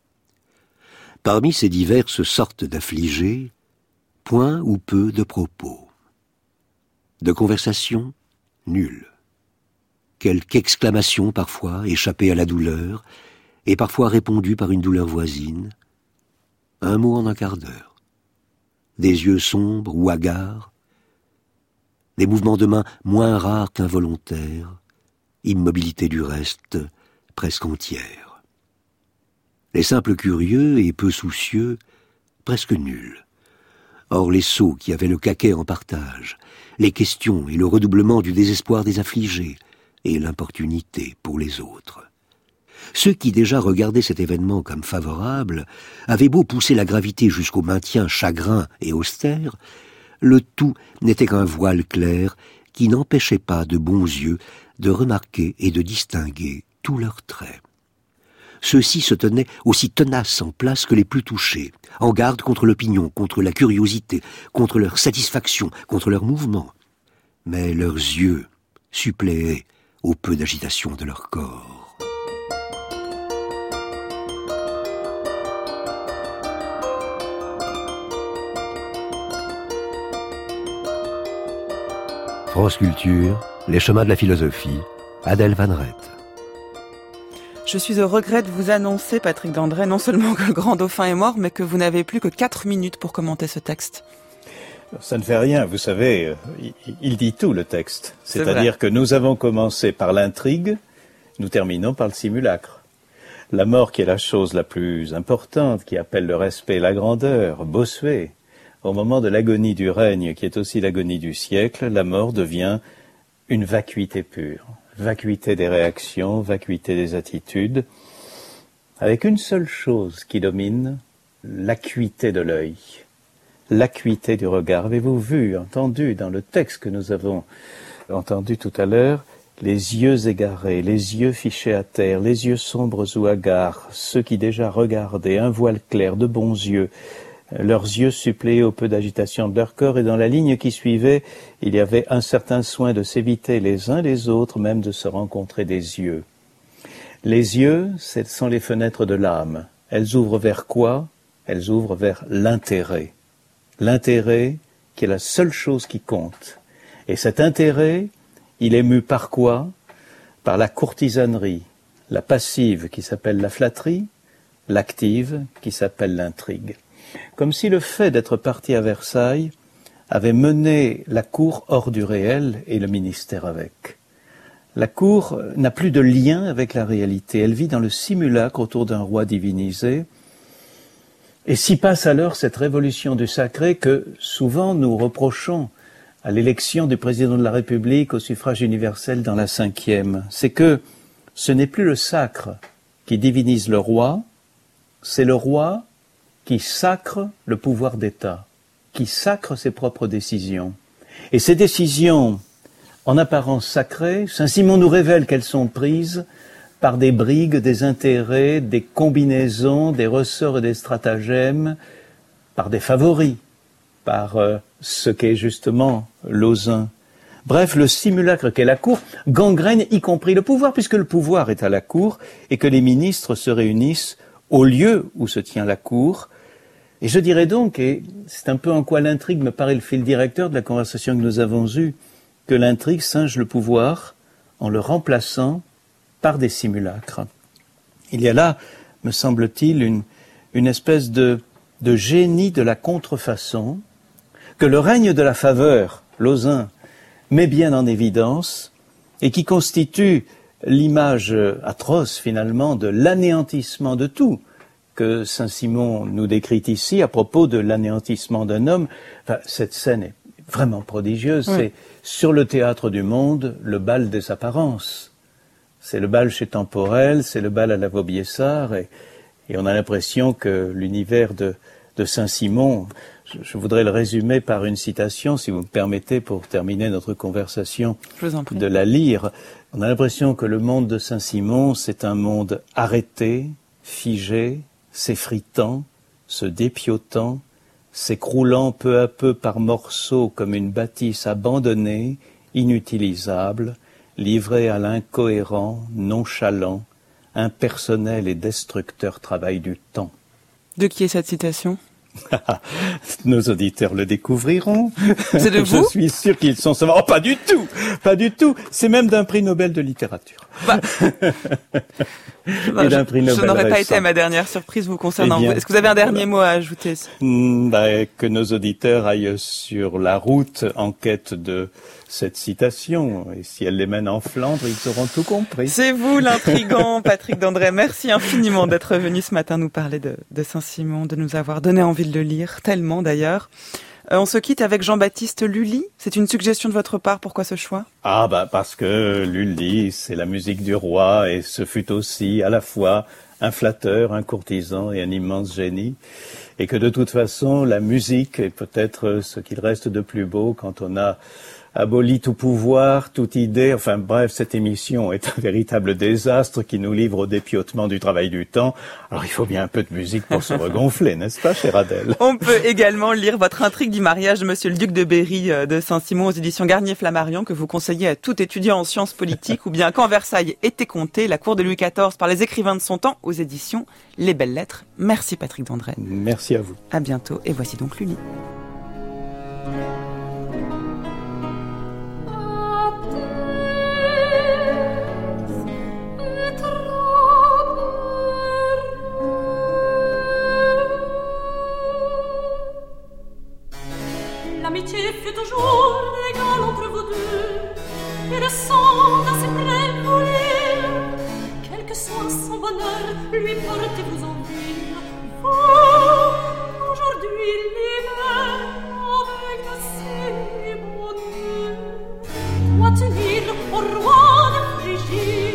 [SPEAKER 2] Parmi ces diverses sortes d'affligés, point ou peu de propos. De conversation, nulle. Quelque exclamation parfois échappée à la douleur, et parfois répondue par une douleur voisine. Un mot en un quart d'heure. Des yeux sombres ou hagards. Des mouvements de main moins rares qu'involontaires. Immobilité du reste presque entière. Les simples curieux et peu soucieux, presque nuls. Or les sots qui avaient le caquet en partage, les questions et le redoublement du désespoir des affligés, et l'importunité pour les autres. Ceux qui déjà regardaient cet événement comme favorable avaient beau pousser la gravité jusqu'au maintien chagrin et austère, le tout n'était qu'un voile clair qui n'empêchait pas de bons yeux de remarquer et de distinguer tous leurs traits. Ceux-ci se tenaient aussi tenaces en place que les plus touchés, en garde contre l'opinion, contre la curiosité, contre leur satisfaction, contre leurs mouvements. Mais leurs yeux suppléaient au peu d'agitation de leur corps. France Culture, les chemins de la philosophie, Adèle Van Rett.
[SPEAKER 1] Je suis au regret de vous annoncer, Patrick d'André, non seulement que le grand dauphin est mort, mais que vous n'avez plus que quatre minutes pour commenter ce texte.
[SPEAKER 3] Ça ne fait rien, vous savez, il, il dit tout le texte. C'est-à-dire que nous avons commencé par l'intrigue, nous terminons par le simulacre. La mort qui est la chose la plus importante, qui appelle le respect et la grandeur, Bossuet. Au moment de l'agonie du règne, qui est aussi l'agonie du siècle, la mort devient une vacuité pure. Vacuité des réactions, vacuité des attitudes, avec une seule chose qui domine, l'acuité de l'œil, l'acuité du regard. Avez-vous vu, entendu dans le texte que nous avons entendu tout à l'heure, les yeux égarés, les yeux fichés à terre, les yeux sombres ou hagards, ceux qui déjà regardaient, un voile clair, de bons yeux, leurs yeux suppléaient au peu d'agitation de leur corps, et dans la ligne qui suivait, il y avait un certain soin de s'éviter les uns les autres, même de se rencontrer des yeux. Les yeux, ce sont les fenêtres de l'âme. Elles ouvrent vers quoi? Elles ouvrent vers l'intérêt. L'intérêt qui est la seule chose qui compte. Et cet intérêt, il est mu par quoi? Par la courtisanerie, la passive qui s'appelle la flatterie, l'active qui s'appelle l'intrigue. Comme si le fait d'être parti à Versailles avait mené la cour hors du réel et le ministère avec. La cour n'a plus de lien avec la réalité. Elle vit dans le simulacre autour d'un roi divinisé. Et s'y passe alors cette révolution du sacré que souvent nous reprochons à l'élection du président de la République au suffrage universel dans la cinquième. C'est que ce n'est plus le sacre qui divinise le roi, c'est le roi qui sacre le pouvoir d'État, qui sacre ses propres décisions. Et ces décisions, en apparence sacrées, Saint-Simon nous révèle qu'elles sont prises par des brigues, des intérêts, des combinaisons, des ressorts et des stratagèmes, par des favoris, par euh, ce qu'est justement Lauzun. Bref, le simulacre qu'est la cour gangrène y compris le pouvoir, puisque le pouvoir est à la cour et que les ministres se réunissent au lieu où se tient la cour. Et je dirais donc, et c'est un peu en quoi l'intrigue me paraît le fil directeur de la conversation que nous avons eue, que l'intrigue singe le pouvoir en le remplaçant par des simulacres. Il y a là, me semble-t-il, une, une espèce de, de génie de la contrefaçon que le règne de la faveur, Lauzun, met bien en évidence et qui constitue l'image atroce, finalement, de l'anéantissement de tout que Saint-Simon nous décrit ici à propos de l'anéantissement d'un homme. Enfin, cette scène est vraiment prodigieuse. Oui. C'est sur le théâtre du monde, le bal des apparences. C'est le bal chez Temporel, c'est le bal à la Vaubyessard, et, et on a l'impression que l'univers de, de Saint-Simon, je, je voudrais le résumer par une citation, si vous me permettez, pour terminer notre conversation,
[SPEAKER 1] je vous en prie.
[SPEAKER 3] De la lire. On a l'impression que le monde de Saint-Simon, c'est un monde arrêté, figé, s'effritant, se dépiotant, s'écroulant peu à peu par morceaux comme une bâtisse abandonnée, inutilisable, livrée à l'incohérent, nonchalant, impersonnel et destructeur travail du temps.
[SPEAKER 1] De qui est cette citation ?
[SPEAKER 3] Nos auditeurs le découvriront.
[SPEAKER 1] C'est de vous ?
[SPEAKER 3] Je suis sûr qu'ils sont sauvés. Oh, pas du tout, pas du tout. C'est même d'un prix Nobel de littérature.
[SPEAKER 1] Bah,
[SPEAKER 3] Et d'un prix Nobel
[SPEAKER 1] je n'aurais pas
[SPEAKER 3] récent.
[SPEAKER 1] été ma dernière surprise vous concernant.
[SPEAKER 3] Eh bien,
[SPEAKER 1] Est-ce que vous avez un dernier mot à ajouter ?
[SPEAKER 3] mm, bah, que nos auditeurs aillent sur la route en quête de cette citation. Et si elle les mène en Flandre, ils auront tout compris.
[SPEAKER 1] C'est vous l'intrigant, Patrick Dandré. Merci infiniment d'être venu ce matin nous parler de, de Saint-Simon, de nous avoir donné envie de le lire, tellement d'ailleurs. Euh, on se quitte avec Jean-Baptiste Lully. C'est une suggestion de votre part, pourquoi ce choix ?
[SPEAKER 3] Ah bah parce que Lully, c'est la musique du roi et ce fut aussi à la fois un flatteur, un courtisan et un immense génie. Et que de toute façon, la musique est peut-être ce qu'il reste de plus beau quand on a aboli tout pouvoir, toute idée. Enfin bref, cette émission est un véritable désastre qui nous livre au dépiotement du travail du temps. Alors il faut bien un peu de musique pour se regonfler, n'est-ce pas, chère Adèle ?
[SPEAKER 1] On peut également lire votre intrigue du mariage de Monsieur le Duc de Berry de Saint-Simon aux éditions Garnier-Flammarion que vous conseillez à tout étudiant en sciences politiques, ou bien Quand Versailles était compté, la cour de Louis quatorze par les écrivains de son temps aux éditions Les Belles Lettres. Merci Patrick Dandré.
[SPEAKER 3] Merci à vous.
[SPEAKER 1] À bientôt et voici donc Lully.
[SPEAKER 6] L'amitié fut toujours égale entre vous deux, et le sang dans ses prévolés. Quel que soit son bonheur, lui portez-vous envie. Vous, aujourd'hui l'hiver, avec de si bonheur, doit unir au roi de Phrygie.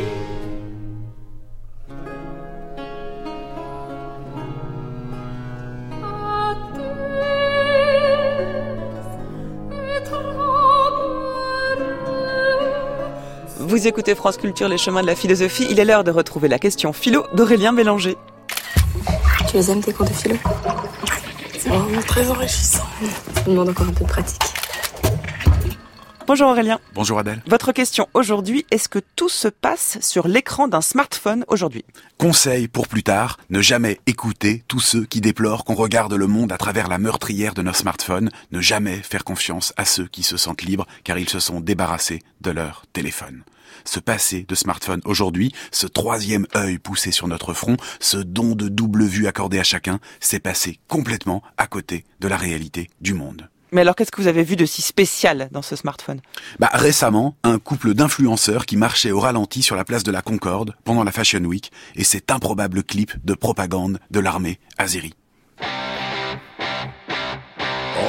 [SPEAKER 1] Vous écoutez France Culture, les chemins de la philosophie. Il est l'heure de retrouver la question philo d'Aurélien Bélanger.
[SPEAKER 7] Tu les aimes tes cours de philo ? C'est vraiment très enrichissant. Ça me demande encore un peu de pratique.
[SPEAKER 1] Bonjour Aurélien.
[SPEAKER 8] Bonjour Adèle.
[SPEAKER 1] Votre question aujourd'hui, est-ce que tout se passe sur l'écran d'un smartphone aujourd'hui ?
[SPEAKER 8] Conseil pour plus tard, ne jamais écouter tous ceux qui déplorent qu'on regarde le monde à travers la meurtrière de nos smartphones. Ne jamais faire confiance à ceux qui se sentent libres car ils se sont débarrassés de leur téléphone. Se passer de smartphone aujourd'hui, ce troisième œil poussé sur notre front, ce don de double vue accordé à chacun, c'est passer complètement à côté de la réalité du monde.
[SPEAKER 1] Mais alors, qu'est-ce que vous avez vu de si spécial dans ce smartphone ?
[SPEAKER 8] Bah, récemment, un couple d'influenceurs qui marchait au ralenti sur la place de la Concorde pendant la Fashion Week et cet improbable clip de propagande de l'armée azérie.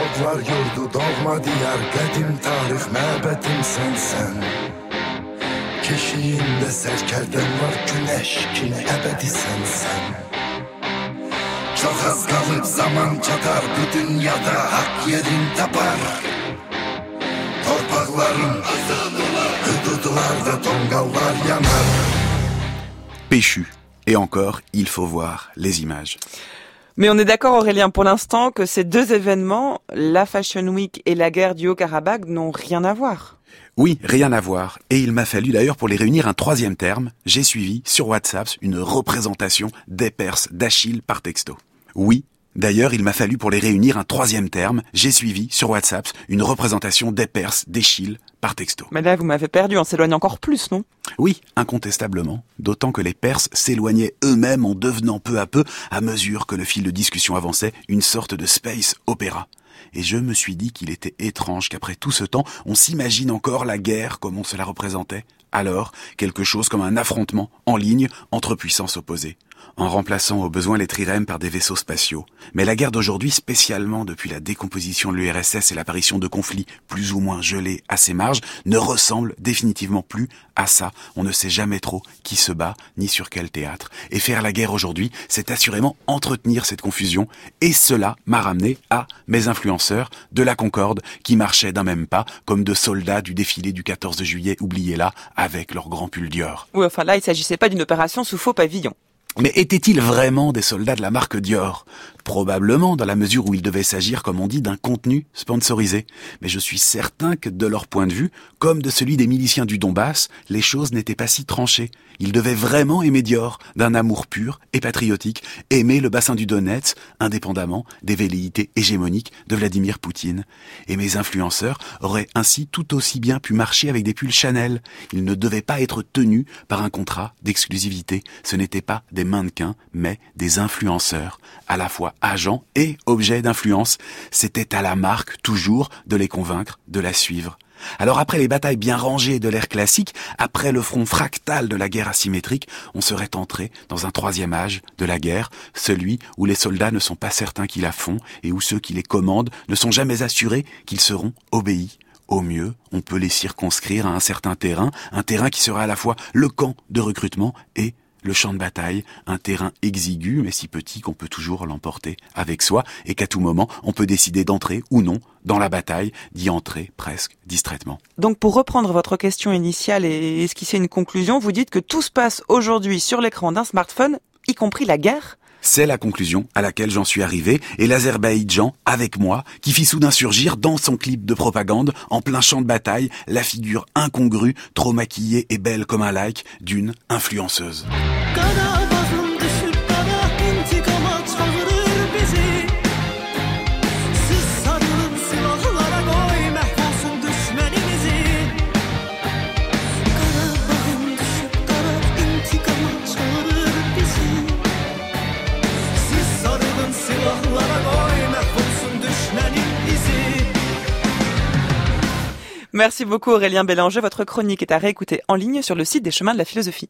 [SPEAKER 9] Dağlar yurdu doğma diyar Qədim tarix məbədim sənsən Keşiyində sərkərdən var Güneş kimi əbədisən sən Çox az qalıb zaman çatar Bu dünyada haqq yerin tapar Torpaqların Hüdudlarda tonqallar yanar
[SPEAKER 8] Péchu. Et encore, il faut voir les images.
[SPEAKER 1] Mais on est d'accord, Aurélien, pour l'instant, que ces deux événements, la Fashion Week et la guerre du Haut-Karabakh, n'ont rien à voir.
[SPEAKER 8] Oui, rien à voir. Et il m'a fallu d'ailleurs pour les réunir un troisième terme. J'ai suivi sur WhatsApp une représentation des Perses d'Achille par texto. Oui, d'ailleurs, il m'a fallu pour les réunir un troisième terme. J'ai suivi sur WhatsApp une représentation des Perses d'Achille par texto.
[SPEAKER 1] Mais là, vous m'avez perdu, on s'éloigne encore plus, non ?
[SPEAKER 8] Oui, incontestablement. D'autant que les Perses s'éloignaient eux-mêmes en devenant peu à peu, à mesure que le fil de discussion avançait, une sorte de space opéra. Et je me suis dit qu'il était étrange qu'après tout ce temps, on s'imagine encore la guerre comme on se la représentait. Alors, quelque chose comme un affrontement en ligne entre puissances opposées, en remplaçant au besoin les trirèmes par des vaisseaux spatiaux. Mais la guerre d'aujourd'hui, spécialement depuis la décomposition de l'U R S S et l'apparition de conflits plus ou moins gelés à ses marges, ne ressemble définitivement plus à ça. On ne sait jamais trop qui se bat, ni sur quel théâtre. Et faire la guerre aujourd'hui, c'est assurément entretenir cette confusion. Et cela m'a ramené à mes influenceurs de la Concorde, qui marchaient d'un même pas, comme de soldats du défilé du quatorze juillet, oubliés là, avec leur grand pull Dior.
[SPEAKER 1] Oui, enfin là, il s'agissait pas d'une opération sous faux pavillon.
[SPEAKER 8] Mais étaient-ils vraiment des soldats de la marque Dior ? Probablement, dans la mesure où il devait s'agir, comme on dit, d'un contenu sponsorisé. Mais je suis certain que de leur point de vue, comme de celui des miliciens du Donbass, les choses n'étaient pas si tranchées. Ils devaient vraiment aimer Dior, d'un amour pur et patriotique, aimer le bassin du Donetsk, indépendamment des velléités hégémoniques de Vladimir Poutine. Et mes influenceurs auraient ainsi tout aussi bien pu marcher avec des pulls Chanel. Ils ne devaient pas être tenus par un contrat d'exclusivité. Ce n'étaient pas des mannequins, mais des influenceurs, à la fois agents et objets d'influence. C'était à la marque, toujours, de les convaincre, de la suivre. Alors après les batailles bien rangées de l'ère classique, après le front fractal de la guerre asymétrique, on serait entré dans un troisième âge de la guerre, celui où les soldats ne sont pas certains qu'ils la font et où ceux qui les commandent ne sont jamais assurés qu'ils seront obéis. Au mieux, on peut les circonscrire à un certain terrain, un terrain qui sera à la fois le camp de recrutement et le champ de bataille, un terrain exigu mais si petit qu'on peut toujours l'emporter avec soi et qu'à tout moment on peut décider d'entrer ou non dans la bataille, d'y entrer presque distraitement.
[SPEAKER 1] Donc pour reprendre votre question initiale et esquisser une conclusion, vous dites que tout se passe aujourd'hui sur l'écran d'un smartphone, y compris la guerre ?
[SPEAKER 8] C'est la conclusion à laquelle j'en suis arrivé, et l'Azerbaïdjan, avec moi, qui fit soudain surgir dans son clip de propagande, en plein champ de bataille, la figure incongrue, trop maquillée et belle comme un like, d'une influenceuse.
[SPEAKER 1] Merci beaucoup Aurélien Bélanger. Votre chronique est à réécouter en ligne sur le site des Chemins de la Philosophie.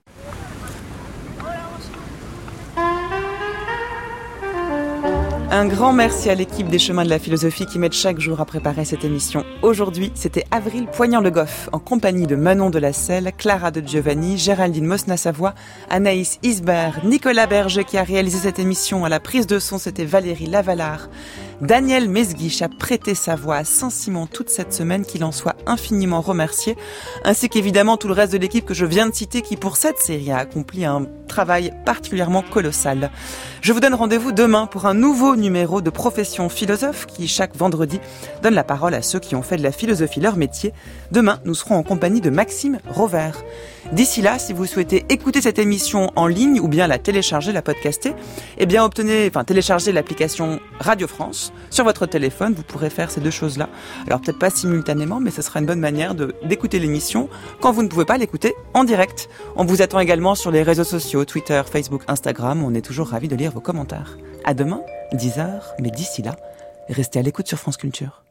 [SPEAKER 1] Un grand merci à l'équipe des Chemins de la Philosophie qui m'aide chaque jour à préparer cette émission. Aujourd'hui, c'était Avril Poignant-Le Goff, en compagnie de Manon de la Selle, Clara de Giovanni, Géraldine Mosna-Savoie, Anaïs Isbert, Nicolas Berger qui a réalisé cette émission. À la prise de son, c'était Valérie Lavalard. Daniel Mesguich a prêté sa voix à Saint-Simon toute cette semaine, qu'il en soit infiniment remercié, ainsi qu'évidemment tout le reste de l'équipe que je viens de citer qui pour cette série a accompli un travail particulièrement colossal. Je vous donne rendez-vous demain pour un nouveau numéro de Profession Philosophe qui chaque vendredi donne la parole à ceux qui ont fait de la philosophie leur métier. Demain, nous serons en compagnie de Maxime Rovert. D'ici là, si vous souhaitez écouter cette émission en ligne ou bien la télécharger, la podcaster, eh bien obtenez, enfin téléchargez l'application Radio France sur votre téléphone. Vous pourrez faire ces deux choses-là. Alors peut-être pas simultanément, mais ce sera une bonne manière de, d'écouter l'émission quand vous ne pouvez pas l'écouter en direct. On vous attend également sur les réseaux sociaux, Twitter, Facebook, Instagram. On est toujours ravis de lire vos commentaires. À demain, dix heures, mais d'ici là, restez à l'écoute sur France Culture.